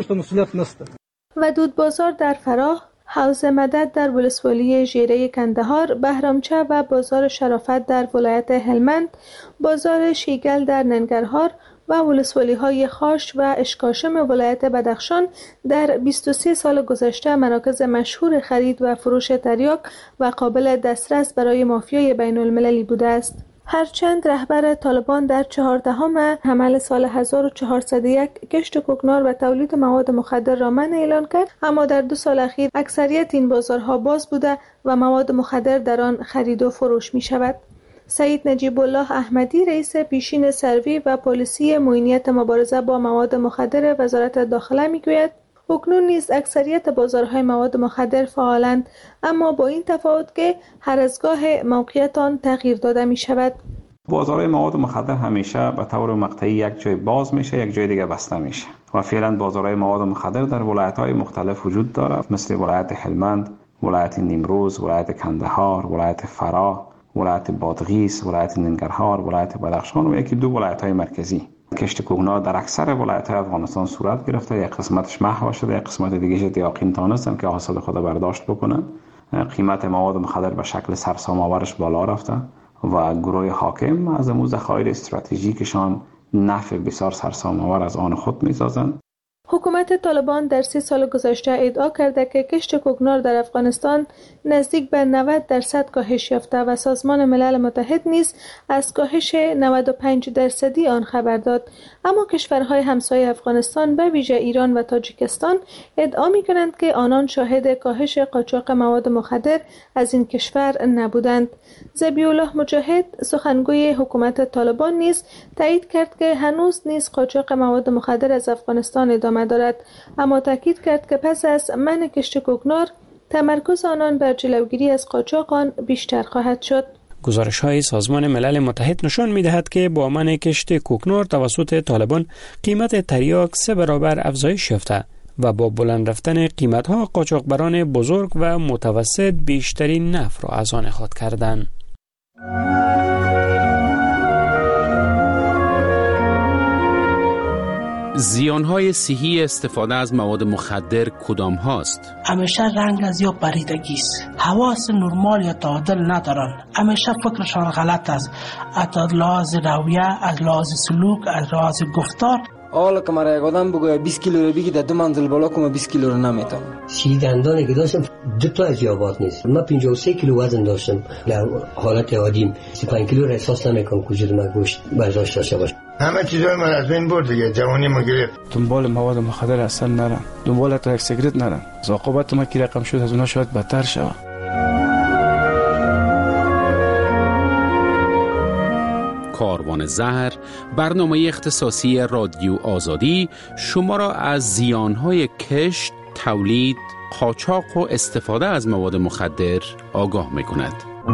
ودود بازار در فراه، حوض مدد در ولسوالی ژیره کندهار، بهرامچه و بازار شرافت در ولایت هلمند، بازار شیگل در ننگرهار و ولسوالی‌های خاش و اشکاشم ولایت بدخشان در 23 سال گذشته مراکز مشهور خرید و فروش تریاک و قابل دسترس برای مافیای بین المللی بوده است. هرچند رهبر طالبان در 14 حمل سال 1401 کشت کوکنار و تولید مواد مخدر را منع اعلان کرد، اما در 2 سال اخیر اکثریت این بازارها باز بوده و مواد مخدر در آن خرید و فروش می شود. سعید نجیب الله احمدی رئیس پیشین سروی و پلیسی معینیت مبارزه با مواد مخدر وزارت داخله میگوید اکنون نیز اکثریت بازارهای مواد مخدر فعالند، اما با این تفاوت که هر از گاه موقعیت آن تغییر داده می شود. بازارهای مواد مخدر همیشه به طور مقطعی یک جای باز میشه، یک جای دیگه بسته میشه و فعلا بازارهای مواد مخدر در ولایت‌های مختلف وجود دارد، مثل ولایت هلمند، ولایت نیمروز، ولایت کندهار، ولایت فراه، ولایت بادغیس، ولایت ننگرهار، ولایت بدخشان و یکی 2 ولایت‌های مرکزی. کشت کوکنار در اکثر ولایت‌های افغانستان صورت گرفته، یک قسمتش محو شده، یک قسمت دیگه دیاقین تانستن که حاصل خود برداشت بکنن. قیمت مواد مخدر به شکل سرسام‌آورش بالا رفته و گروه حاکم از امو ذخایر استراتژیکشان نفع بسیار سرسام‌آور از آن خود می‌سازند. حکومت طالبان در 3 سال گذشته ادعا کرده که کشت کوکنار در افغانستان نزدیک به 90% کاهش یافته و سازمان ملل متحد نیز از کاهش 95% آن خبر داد، اما کشورهای همسایه افغانستان به ویژه ایران و تاجیکستان ادعا می‌کنند که آنان شاهد کاهش قاچاق مواد مخدر از این کشور نبودند. ذبیح‌الله مجاهد سخنگوی حکومت طالبان نیز تایید کرد که هنوز نیز قاچاق مواد مخدر از افغانستان ادامه دارد، اما تاکید کرد که پس از منع کشت کوکنار تمرکز آنان بر جلوگیری از قاچاق آن بیشتر خواهد شد. گزارش‌های سازمان ملل متحد نشان می‌دهد که با منع کشت کوکنار توسط طالبان قیمت تریاک 3 برابر افزایش یافته و با بلند رفتن قیمت‌ها قاچاقبران بزرگ و متوسط بیشترین نفع را از آن اخراج کردند. زیانهای صحی استفاده از مواد مخدر کدام هاست؟ همیشه رنگ از یا پریدگی است، حواس نرمال یا تعادل ندارن، همیشه فکرشان غلط است، از لحاظ رویه، از لحاظ سلوک، از لحاظ گفتار. حالا که مرا یک آدم بگوید 20 کیلو رو بگی در 2 منزل بالا کنم 20 کیلو رو نمیتونم. 30 دندانی که داشتم 2 تا از یابات نیست. من 53 کیلو وزن داشتم در حالت عادیم. 35 کیلو رو احساس نمیکنم کجور من گوشت برداشت داشته باشم. همه چیزای من از بین برد دیگه، جوانی ما گرفت. دنبال مواد مخدر اصلا نرم، دنبال تا یک سیگرت نرم. عاقبت ما کی رقم شد از اونها شاید بدتر شود. کاروان زهر، برنامه اختصاصی رادیو آزادی شما را از زیانهای کشت، تولید قاچاق و استفاده از مواد مخدر آگاه می‌کند.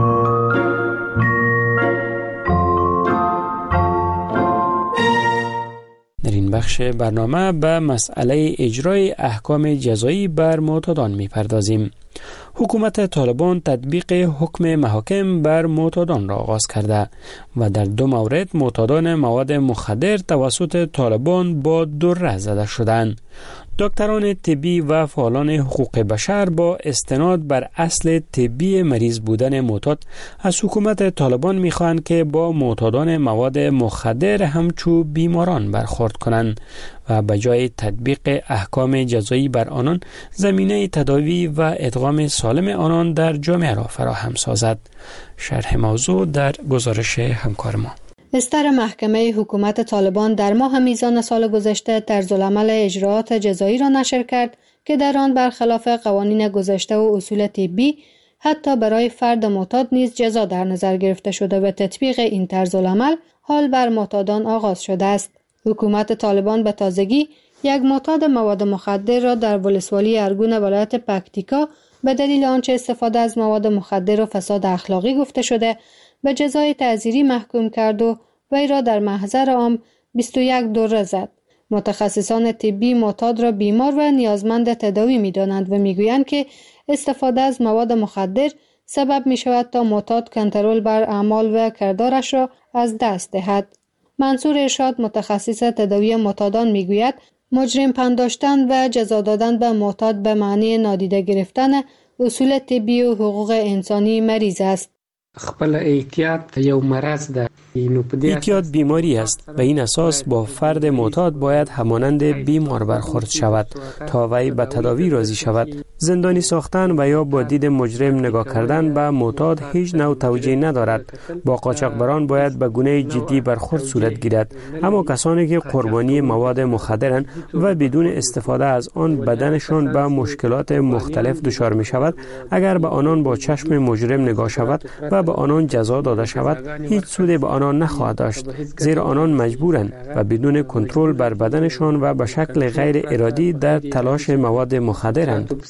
در این بخش برنامه به مسئله اجرای احکام جزایی بر معتادان می‌پردازیم. حکومت طالبان تطبیق حکم محاکم بر معتادان را آغاز کرده و در 2 مورد معتادان مواد مخدر توسط طالبان با دره زده شدند. دکتران طبی و فعالان حقوق بشر با استناد بر اصل طبی مریض بودن معتاد از حکومت طالبان می‌خواهند که با معتادان مواد مخدر همچو بیماران برخورد کنند و به جای تطبیق احکام جزایی بر آنان زمینه تداوی و ادغام سالم آنان در جامعه را فراهم سازد. شرح موضوع در گزارش همکار ما. بستر محکمه حکومت طالبان در ماه میزان سال گذشته طرزالعمل اجراعات جزایی را نشر کرد که در آن برخلاف قوانین گذشته و اصول طبی حتی برای فرد معتاد نیز جزا در نظر گرفته شده و تطبیق این طرزالعمل حال بر معتادان آغاز شده است. حکومت طالبان به تازگی یک معتاد مواد مخدر را در ولسوالی ارگون ولایت پکتیکا به دلیل آنچه استفاده از مواد مخدر و فساد اخلاقی گفته شده به جزای تعزیری محکوم کرد و وی را در محضر عام 21 دره زد. متخصصان طبی معتاد را بیمار و نیازمند تداوی می‌دانند و می‌گویند که استفاده از مواد مخدر سبب می‌شود تا معتاد کنترل بر اعمال و کردارش را از دست دهد. منصور ارشاد متخصص تداوی معتادان می‌گوید مجرم پنداشتن و جزا دادن به معتاد به معنی نادیده گرفتن اصول طبی و حقوق انسانی مریض است. خپل احتیاط یو مرض ده. احتیاط بیماری است و این اساس با فرد معتاد باید همانند بیمار برخورد شود تا وی به تداوی راضی شود. زندانی ساختن و یا با دید مجرم نگاه کردن به معتاد هیچ نوع توجیه ندارد. با قاچاقبران باید به گونه جدی برخورد صورت گیرد، اما کسانی که قربانی مواد مخدرند و بدون استفاده از آن بدنشان به مشکلات مختلف دچار می شود، اگر به آنان با چشم مجرم نگاه شود و به آنان جزا داده شود، هیچ سودی به آنان نخواهد داشت، زیرا آنان مجبورند و بدون کنترل بر بدنشان و به شکل غیر ارادی در تلاش مواد مخدرند.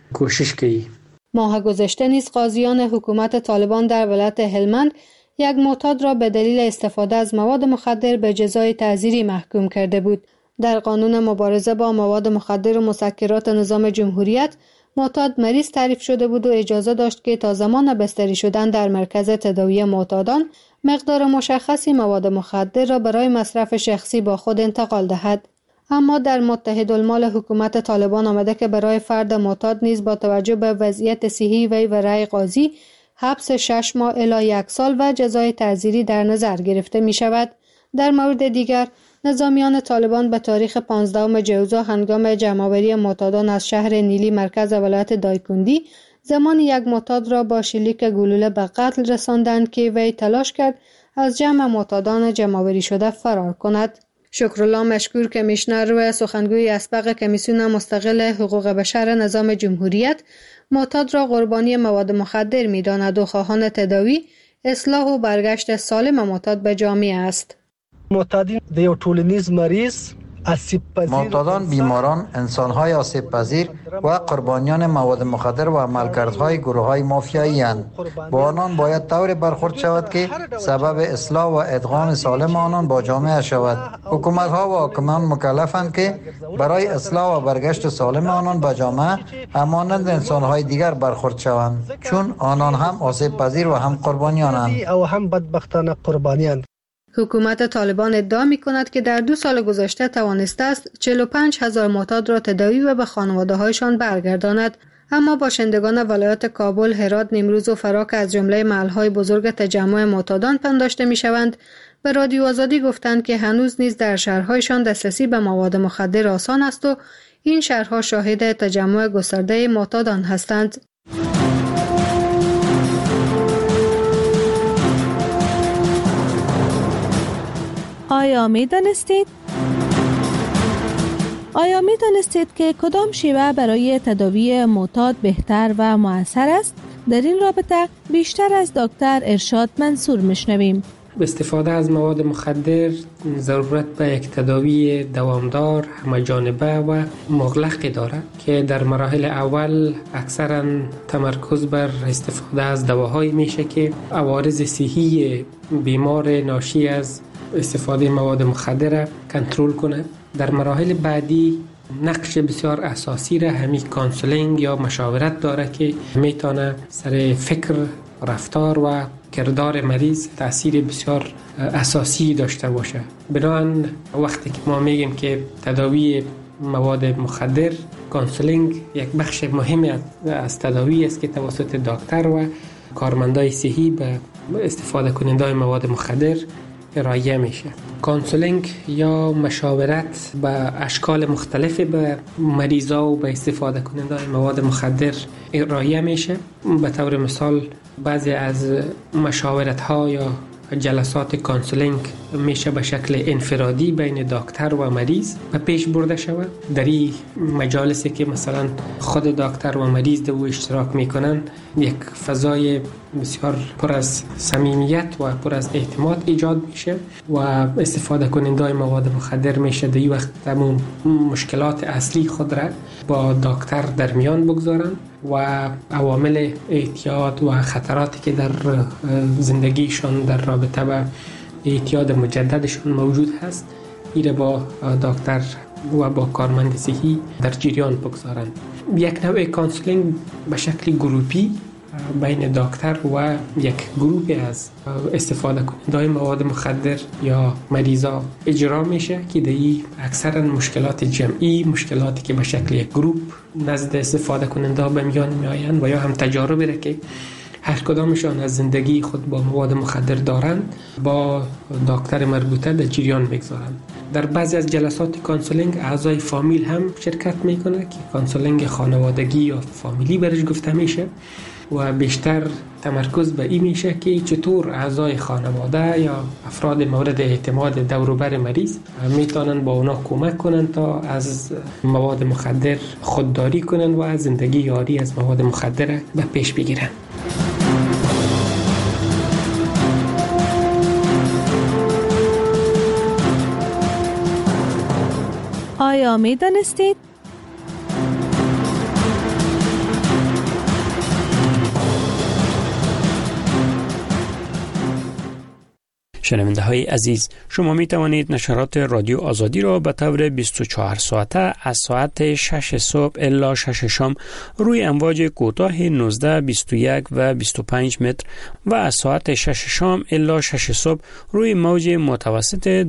ماه گذشته نیز قاضیان حکومت طالبان در ولایت هلمند یک معتاد را به دلیل استفاده از مواد مخدر به جزای تعزیری محکوم کرده بود. در قانون مبارزه با مواد مخدر و مسکرات نظام جمهوریت معتاد مریض تعریف شده بود و اجازه داشت که تا زمان بستری شدن در مرکز تداوی معتادان مقدار مشخصی مواد مخدر را برای مصرف شخصی با خود انتقال دهد. اما در متحدالمال حکومت طالبان آمده که برای فرد معتاد نیز با توجه به وضعیت صحی وی و رأی قاضی حبس 6 ماه الی 1 سال و جزای تعزیری در نظر گرفته می شود. در مورد دیگر نظامیان طالبان به تاریخ 15 جوزا هنگام جمع‌آوری معتادان از شهر نیلی مرکز ولایت دایکندی زمان یک معتاد را با شلیک گلوله به قتل رساندند که وی تلاش کرد از جمع معتادان جمع‌آوری شده فرار کند. شکرالله مشکور کمیشنر و سخنگوی اسبق کمیسیون مستقل حقوق بشر نظام جمهوریت معتاد را قربانی مواد مخدر می‌داند و خواهان تداوی، اصلاح و برگشت سالم معتاد به جامعه است. معتادین د یو ټولنیز مریض معتادان بیماران، انسان‌های آسیب‌پذیر و قربانیان مواد مخدر و عملکردهای گروه‌های مافیایی اند. با آنان باید طوری برخورد شود که سبب اصلاح و ادغام سالم آنان با جامعه شود. حکومت‌ها و حاکمان مکلفند که برای اصلاح و برگشت سالم آنان به جامعه همانند انسان‌های دیگر برخورد شوند، چون آنان هم آسیب‌پذیر و هم قربانیانند. او هم بدبختانه قربانیاند. حکومت طالبان ادعا می کند که در 2 سال گذشته توانسته است 45,000 معتاد را تداوی و به خانواده‌هایشان برگرداند، اما باشندگان ولایات کابل، هرات، نیمروز و فرا که از جمله محل‌های بزرگ تجمع معتادان پنداشته می‌شوند، به رادیو آزادی گفتند که هنوز نیز در شهرهایشان دسترسی به مواد مخدر آسان است و این شهرها شاهد تجمع گسترده معتادان هستند. آیا می دانستید که کدام شیوه برای تداوی معتاد بهتر و مؤثر است؟ در این رابطه بیشتر از دکتر ارشاد منصور میشنویم. استفاده از مواد مخدر ضرورت به یک تداوی دوامدار، همه‌جانبه و مغلقی دارد که در مراحل اول اکثرا تمرکز بر استفاده از دواهایی میشه که عوارض صحی بیمار ناشی از استفاده مواد مخدر کنترل کنه. در مراحل بعدی نقش بسیار اساسی را همین کانسولینگ یا مشاورت داره که میتونه سر فکر، رفتار و کردار مریض تأثیر بسیار اساسی داشته باشه. بنابراین وقتی که ما میگیم که تداوی مواد مخدر، کانسولینگ یک بخش مهمی از تداوی است که توسط دکتر و کارمندای صحی به استفاده کننده مواد مخدر ارائه میشه. کانسولینگ یا مشاورت به اشکال مختلفی به مریضا و به استفاده کننده مواد مخدر ارائه میشه. به طور مثال بعضی از مشاورت ها یا جلسات کانسولینگ میشه به شکل انفرادی بین دکتر و مریض به پیش برده شود. در این مجالسی که مثلا خود دکتر و مریض دو اشتراک میکنن، یک فضای بسیار پر از صمیمیت و پر از اعتماد ایجاد میشه و استفاده کننده مواد مخدر میشه در این وقت تمام مشکلات اصلی خود را با دکتر در میان بگذارن و عوامل اعتیاد و خطراتی که در زندگیشان در رابطه با اعتیاد مجددشون موجود هست ایره با دکتر و با کارمند صحی در جریان بگذارند. یک نوع کانسولینگ به شکل گروپی بین دکتر و یک گروه از استفاده کننده مواد مخدر یا مریضا اجرا میشه که دی اکثرا مشکلات جمعی، مشکلاتی که به شکل یک گروه نزد استفاده کننده به میان میآیند و یا هم تجاربی را که هر کدامشان از زندگی خود با مواد مخدر دارند با دکتر مربوطه در جریان بگذارند. در بعضی از جلسات کانسولینگ اعضای فامیل هم شرکت میکنه که کانسولینگ خانوادگی یا فامیلی برش گفته میشه و بیشتر تمرکز به این میشه که چطور اعضای خانواده یا افراد مورد اعتماد دور و بر مریض میتونن با اونا کمک کنن تا از مواد مخدر خودداری کنن و از زندگی یاری از مواد مخدر به پیش بگیرن. آیا میدانستید؟ شنونده های عزیز، شما می توانید نشرات رادیو آزادی را به طور 24 ساعته از ساعت 6 صبح الی 6 شام روی امواج کوتاه 19، 21 و 25 متر و از ساعت 6 شام الی 6 صبح روی موج متوسط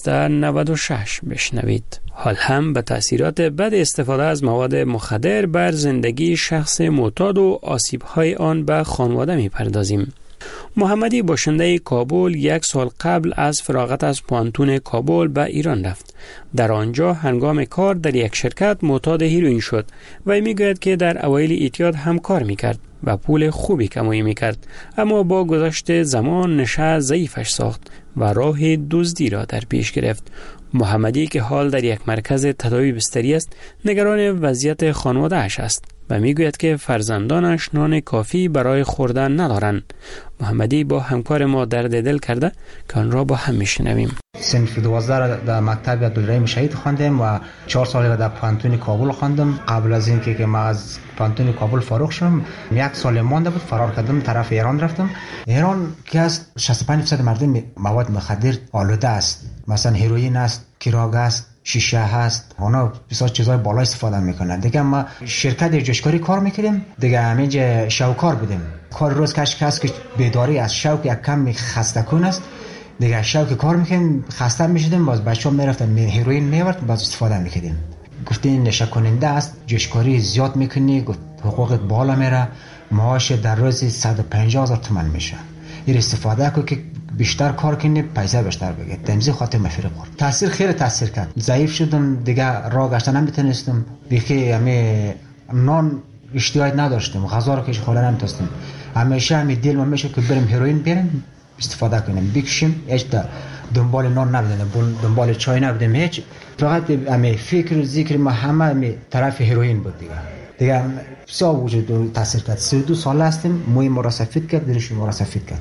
1296 بشنوید. حال هم به تأثیرات بد استفاده از مواد مخدر بر زندگی شخص معتاد و آسیب‌های آن به خانواده می‌پردازیم. محمدی باشنده کابل 1 سال قبل از فراغت از پانتون کابل به ایران رفت. در آنجا هنگام کار در یک شرکت معتاد هیروئین شد و میگوید که در اوایل اعتیاد هم کار میکرد و پول خوبی کمایی میکرد، اما با گذشت زمان نشه ضعیفش ساخت و راه دزدی را در پیش گرفت. محمدی که حال در یک مرکز تداوی بستری است، نگران وضعیت خانواده اش است و میگوید که فرزندانش نان کافی برای خوردن ندارند. محمدی با همکار ما درد دل کرده که آن را با هم میشنویم. صنف 12 در مکتب عبدالرحیم شهید خواندم و 4 سال در پانتون کابل خواندم. قبل از اینکه ما از پانتون کابل فارغ شدم 1 سال مانده بود، فرار کردم، طرف ایران رفتم. ایران که از 65% مردم مواد مخدر آلوده است، مثلا هیروئین است، کراگ است، شیشه هست، اونا بسیار چیزای بالا استفاده میکنن. دیگه ما شرکت جشکاری کار میکردیم، دیگه همینجا شوکار بودیم. کار روز کس که بیداری از شوک یک کم خسته کن است، دیگه شوک کار میکنیم، خسته میشدیم، باز بچه‌ها میرفتن هیروئین میورد، باز استفاده میکردیم. گفتین نشه کننده است، جشکاری زیاد میکنی، گفت حقوقت بالا میره، معاش در روز 150,000 تومان میشه. این استفاده کو که بیشتر کار کنی پیسه بیشتر بگیر. تمزی خاطر مفرق خورد. تاثیر خیلی تاثیر کرد. ضعیف شدم، دیگه راه گشتن نمیتونستم. بیخی همه نان اشتیاق نداشتم، غذا رو که خورده نمیتونستم. همیشه همین دل من میشه که بریم هیروئین بریم استفاده کنیم، بکشیم، هیچ دنبال نان نبودیم، دنبال چای نبودیم، هیچ. فقط همین فکر و ذکر ما همه طرف هیروئین بود دیگه بسیار وجود تاثیر کرد. 32 سال هستیم، موی ما را سفید کرد، دلش ما را سفید کرد.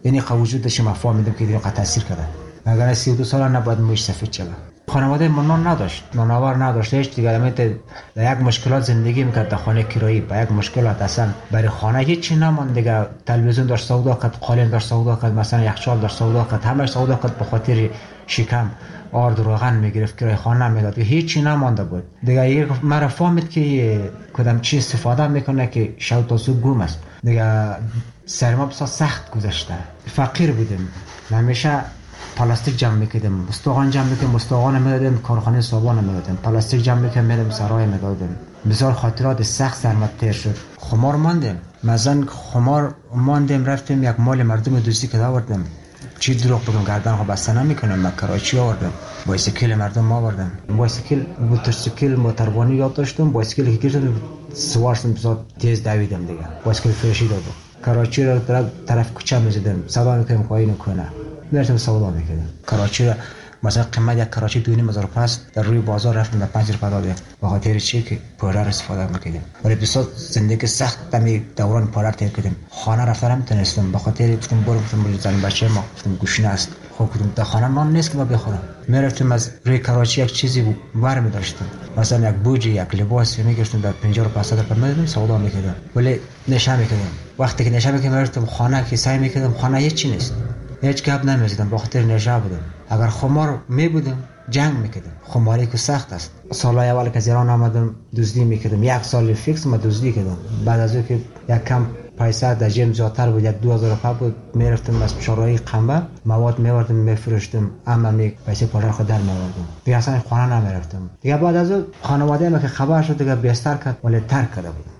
یعنی وجودش ما فهمیدم که اینقدر تاثیر کرده. اگر 32 سال نباید موش سفید شود. خانواده من نان نداشت، نانآور نداشت، هیچ دیگه یک مشکلات زندگی میکرد در خانه کرایی، با یک مشکلات اصلا برای خانه هیچی نماند دیگه. تلویزیون داشت سودا کرد، قالین داشت سودا کرد، مثلا یخچال داشت سودا کرد، همه سودا کرد به خاطر شکم. آرد و روغن میگرفت کرای خانه میداد، هیچی نمانده بود دیگه. یک مرا فهمید که کدام چی استفاده میکنه که شب تا صبح گم است دیگه. سرما بسیار سخت گذشته، فقیر بودیم، همیشه پلاستیک جمع میکردیم، مستوغان جمع میکردیم، مستوغان میدادیم کارخانه صابون میدادیم، پلاستیک جمع میکردیم میدادیم سرای میدادیم. بسیار خاطرات سخت سرما تیر شد. خمار ماندیم، مثلا خمار ماندیم، رفتیم یک مال مردم دوستی که آوردیم، چی دروغ بگم گردن ها بسته نمیکنم، من کراچی آوردم، بایسیکل مردم آوردم، بایسیکل موتورسیکل موتروانی یاد داشتم، بایسیکل که گرفتم سوارشم بسیار تیز دویدم دیگه، بایسیکل فرشی دادم. کراچی را طرف کوچه میزدم، سودا میکنم قاین کنه، میرفتم سودا میکردم. کراچی را مثلا قیمت یک کراچی 2500 پس در روی بازار رفتم در 5 روپیه دادم، به خاطر چی که پولر استفاده میکردم. ولی بسیار زندگی سخت دمی دوران پولر تیر کردم. خانه رفتم نمیتونستم، به خاطر گفتم برو زن بچه ما گفتم گوشنه است. خب گفتم در خانه نان نیست که ما بخورم. میرفتم از روی کراچی یک چیزی برمی داشتم، مثلا یک بوجی یک لباس میگرفتم در 50 روپیه 100 روپیه میدادم، سودا میکردم. ولی نشه میکردم. وقتی که نشه میکردم میرفتم خانه که سعی میکردم خانه هیچ نیست، هیچ گپ نمیزدم، به خاطر نشه بودم. اگر خمار میبودم جنگ میکردم. خماری که سخت است. سالهای اول که از ایران آمدم دزدی میکردم، یک سال فیکس ما دزدی کردم. بعد از اون که یک کم پیسه در جیب زیادتر بود، یک 2000 روپیه بود، میرفتم از چهارراهی قنبه مواد میوردم میفروختم، اما پیسه پولر خود در میوردم دیگه. اصلا خانه نمیرفتم دیگه. بعد از اون خانواده ما که خبر شد دیگه بیشتر کرد، ولی ترک کرده بود.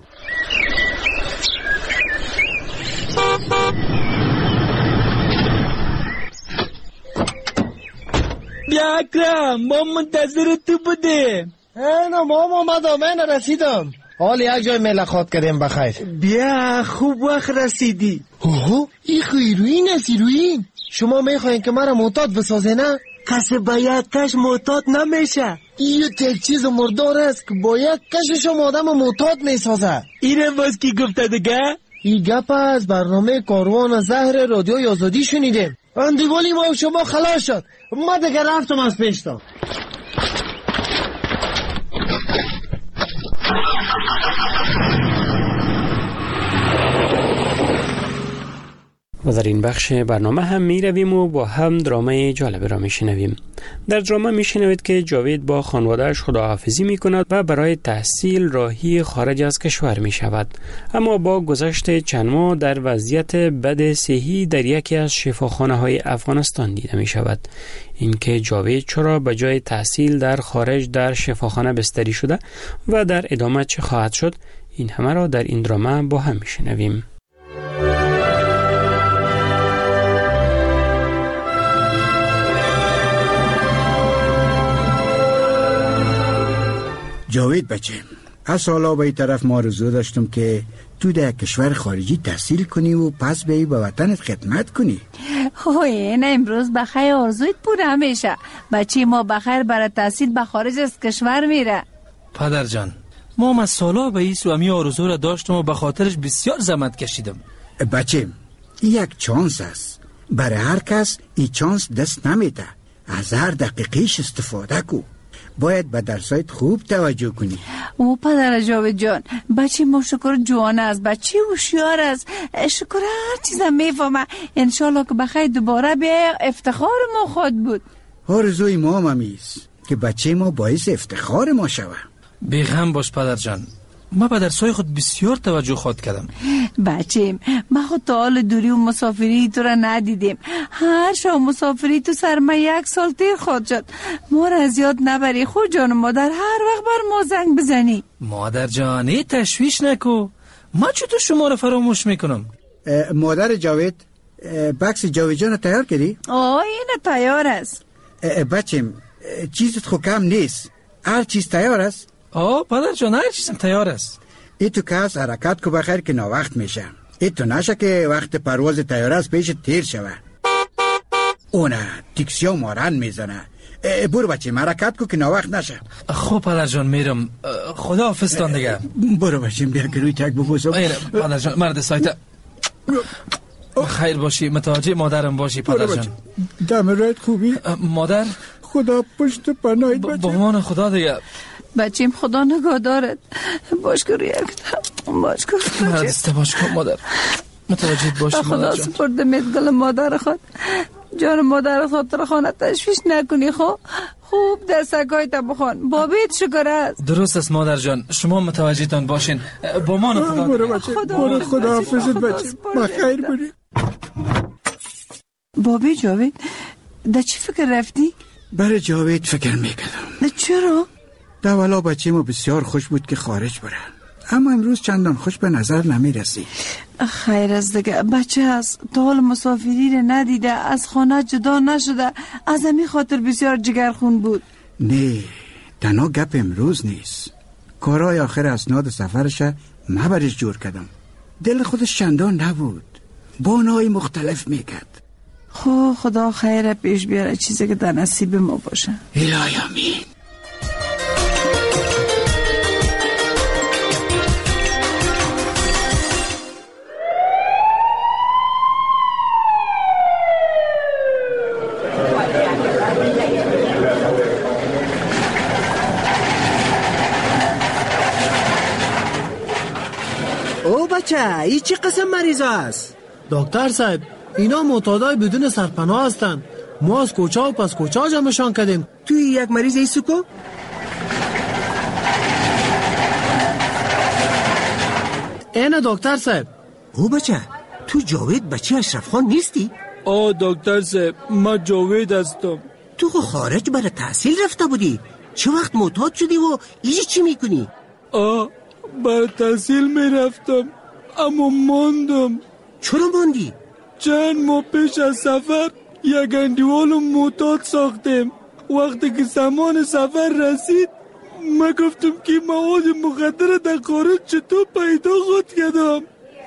بیا اکرم، ما منتظر تو بودیم. نه مام آمدم، من رسیدم. حال یک جای ملاقات کردیم بخیر. بیا خوب وقت رسیدی. اوه این خیروین است. هیروین شما میخواین که مرا معتاد بسازه نه؟ کسی باید کش معتاد نمیشه. این یک چیز مردار است که باید کشش آدم معتاد میسازه. اینه باز کی گفته دیگه؟ این گپ از برنامه کاروان زهر رادیوی آزادی شنیدیم. اندیوالی ما شما خلاص شد، ما دیگه رفتم از پیشتا. و در این بخش برنامه هم می رویم و با هم درامه جالب را می شنویم. در درامه می شنوید که جاوید با خانواده‌اش خداحافظی می کند و برای تحصیل راهی خارج از کشور می شود. اما با گذشت چند ماه در وضعیت بد صحی در یکی از شفاخانه های افغانستان دیده می شود. اینکه جاوید چرا به جای تحصیل در خارج در شفاخانه بستری شده و در ادامه چه خواهد شد، این همه را در این درامه با هم می شنویم. جاوید بچه، از سالا به این طرف ما رزو داشتم که تو در کشور خارجی تحصیل کنی و پس بیایی به وطنت خدمت کنی. این امروز بخیر آرزویت پوره همیشه. بچه ما بخیر برای تحصیل به خارج از کشور میره. پدر جان، ما از سالا به ایس و امی آرزو را داشتم و به خاطرش بسیار زحمت کشیدم. بچه یک چانس است، برای هر کس این چانس دست نمیده. از هر دقیقیش استفاده کو. باید به درسایت خوب توجه کنی. او پدر جاوید جان، بچه ما شکر جوان است، بچه هوشیار است، شکر هر چیزم میفهمه. انشالله که بخیر دوباره بیا، افتخار ما خود بود. آرزوی ما هم است که بچه ما باعث افتخار ما شود. بیغم باش پدر جان، ما به درسای خود بسیار توجه خود کردم. بچه ما خود تا حال دوری و مسافری تو را ندیدیم. هر شب مسافری تو سر ما 1 سال تیر خود شد. ما را از یاد نبری خود جان مادر، هر وقت بر ما زنگ بزنی. مادر جان تشویش نکو، ما چطور شما را فراموش میکنم. مادر جاوید، بکس جاوید جان تیار کردی؟ این تیار است. بچه چیزت خو کم نیست، هر چیز تیار است. پدر جان هر چیزم تیار است. ای تو کس حرکت کو بخیر که نا وقت میشه. ای تو نشه که وقت پرواز تیار است پیش تیر شوه. اونه تیکسی و مارن میزنه. برو بچه حرکت کو که نا وقت نشه. خب پدر جان میرم، خدا حافظتان دیگه. برو بچه بیا که روی تک ببوسم. پدر جان مرد سایت. خیر باشی، متوجه مادرم باشی پدر جان. دم رایت خوبی؟ مادر خدا پشت پناهت بچه. با امان خدا دیگه. بچیم خدا نگاه دارد. باش کن ریاکتم، باش کن. دسته باش کن مادر، متوجه باشی مادر خدا جان. سپردمت گل مادر خود. جان مادر خاطر خانه تشویش نکنی. خوب دستگاهی تا بخوان. بابیت شکر است. درست است مادر جان، شما متوجه تان باشین. با امان خدا. برو بچه، برو خدا حافظت بچه. بخیر بری. بابی جاوید در چی فکر رفتی؟ برای جاوید فکر میکردم. چرا؟ دولا بچه ما بسیار خوش بود که خارج بره، اما امروز چندان خوش به نظر نمیرسی. خیر از دیگه بچه هست، تا حال مسافری رو ندیده، از خانه جدا نشده، از امی خاطر بسیار جگرخون بود. نه تنها گپ امروز نیست، کارهای آخر اسناد سفرش مبرش جور کردم. دل خودش چندان نبود، بانای مختلف میکرد. خدا خیر پیش بیاره، چیزی که در نصیب ما باشه. الهی آمین. او بچه ای چه قسم مریض است؟ دکتر صاحب اینا معتادای بدون سرپناه هستن. ما از کوچه و پس کوچه جمعشان کردیم. توی یک مریض ایسو کو؟ اینه دکتر صاحب. او بچه تو جاوید بچه اشرف خان نیستی؟ دکتر صاحب ما جاوید هستم. تو خارج برای تحصیل رفته بودی، چه وقت معتاد شدی و ایجی چی میکنی؟ برای تحصیل میرفتم اما ماندم. چرا ماندی؟ چند ماه پیش از سفر یک اندیوال معتاد ساختیم. وقتی که زمان سفر رسید ما گفتم که مواد مخدر در خارج چطور پیدا خود کردم.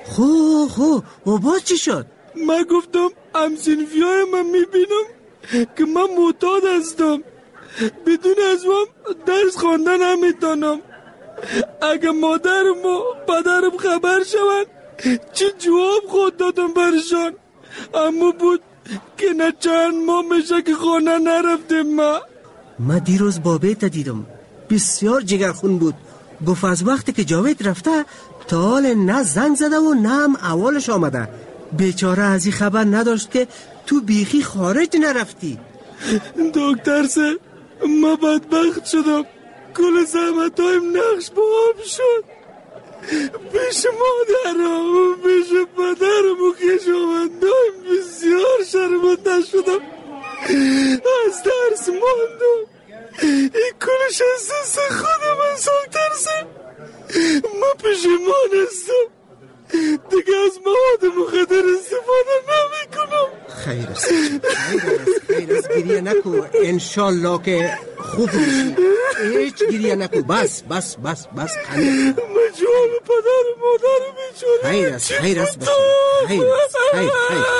و باز چی شد؟ ما گفتم همسنفی های من میبینم که من معتاد هستم، بدون از من درس خواندن نمیتونم. اگه مادرم و پدرم خبر شوند چه جواب خود دادم برشان. اما بود که نه چند ماه میشه که خانه نرفتیم. ما دیروز بابیت دیدم، بسیار جگرخون بود. گفت از وقتی که جاوید رفته تا حال نه زنگ زده و نه هم اولش آمده. بیچاره از این خبر نداشت که تو بیخی خارج نرفتی. دکتر صاحب ما بدبخت شدم، کل زحمت هایم نقش با آب شد. پیش مادرم و پیش پدرم و خویشاوندایم بسیار شرمنده شدم. از درس ماندم. این کلش از دست خودم از دکتر صاحب. ما پشیمان هستم، دیگه از مواد مخدر استفاده نمی کنم. خیر است گریه نکو، انشالله که خوب میشی. هیچ گریه نکو، بس خیلی ما جواب پدر و مادر بیچاره. خیر است بشی. خیر.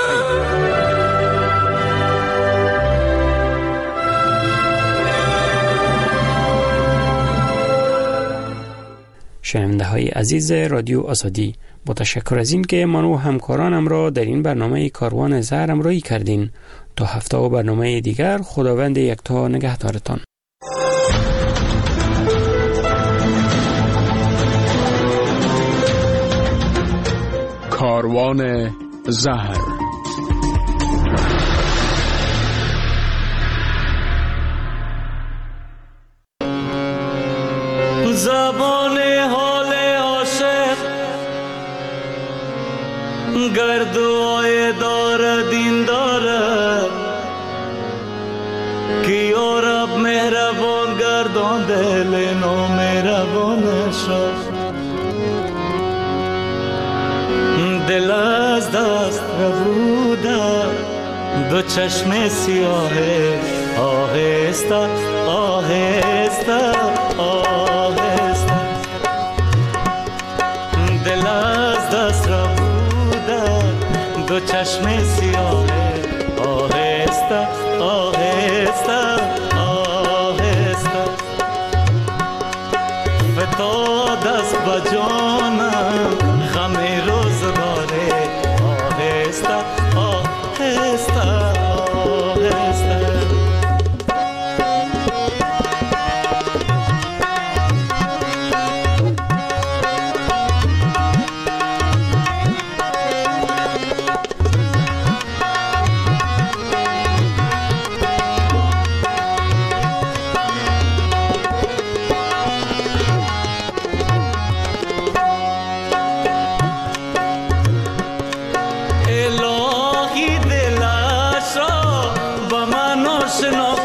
شنونده های عزیز رادیو آزادی، با تشکر از این که من و همکارانم را در این برنامه کاروان زهر همراهی کردین. تا هفته و برنامه دیگر، خداوند یکتا نگهدارتان. کاروان زهر. زبان حال عاشق گردوهای دار دین داره که یا رب مهربان گردان دل نامهربانش. دل از دست ربوده دو چشم سیاه آهسته آهسته آهسته. دل از دست ربوده دو چشم سیاه آهسته آهسته آهسته. فتاد از بجانم غم روزگاره آهسته آشنا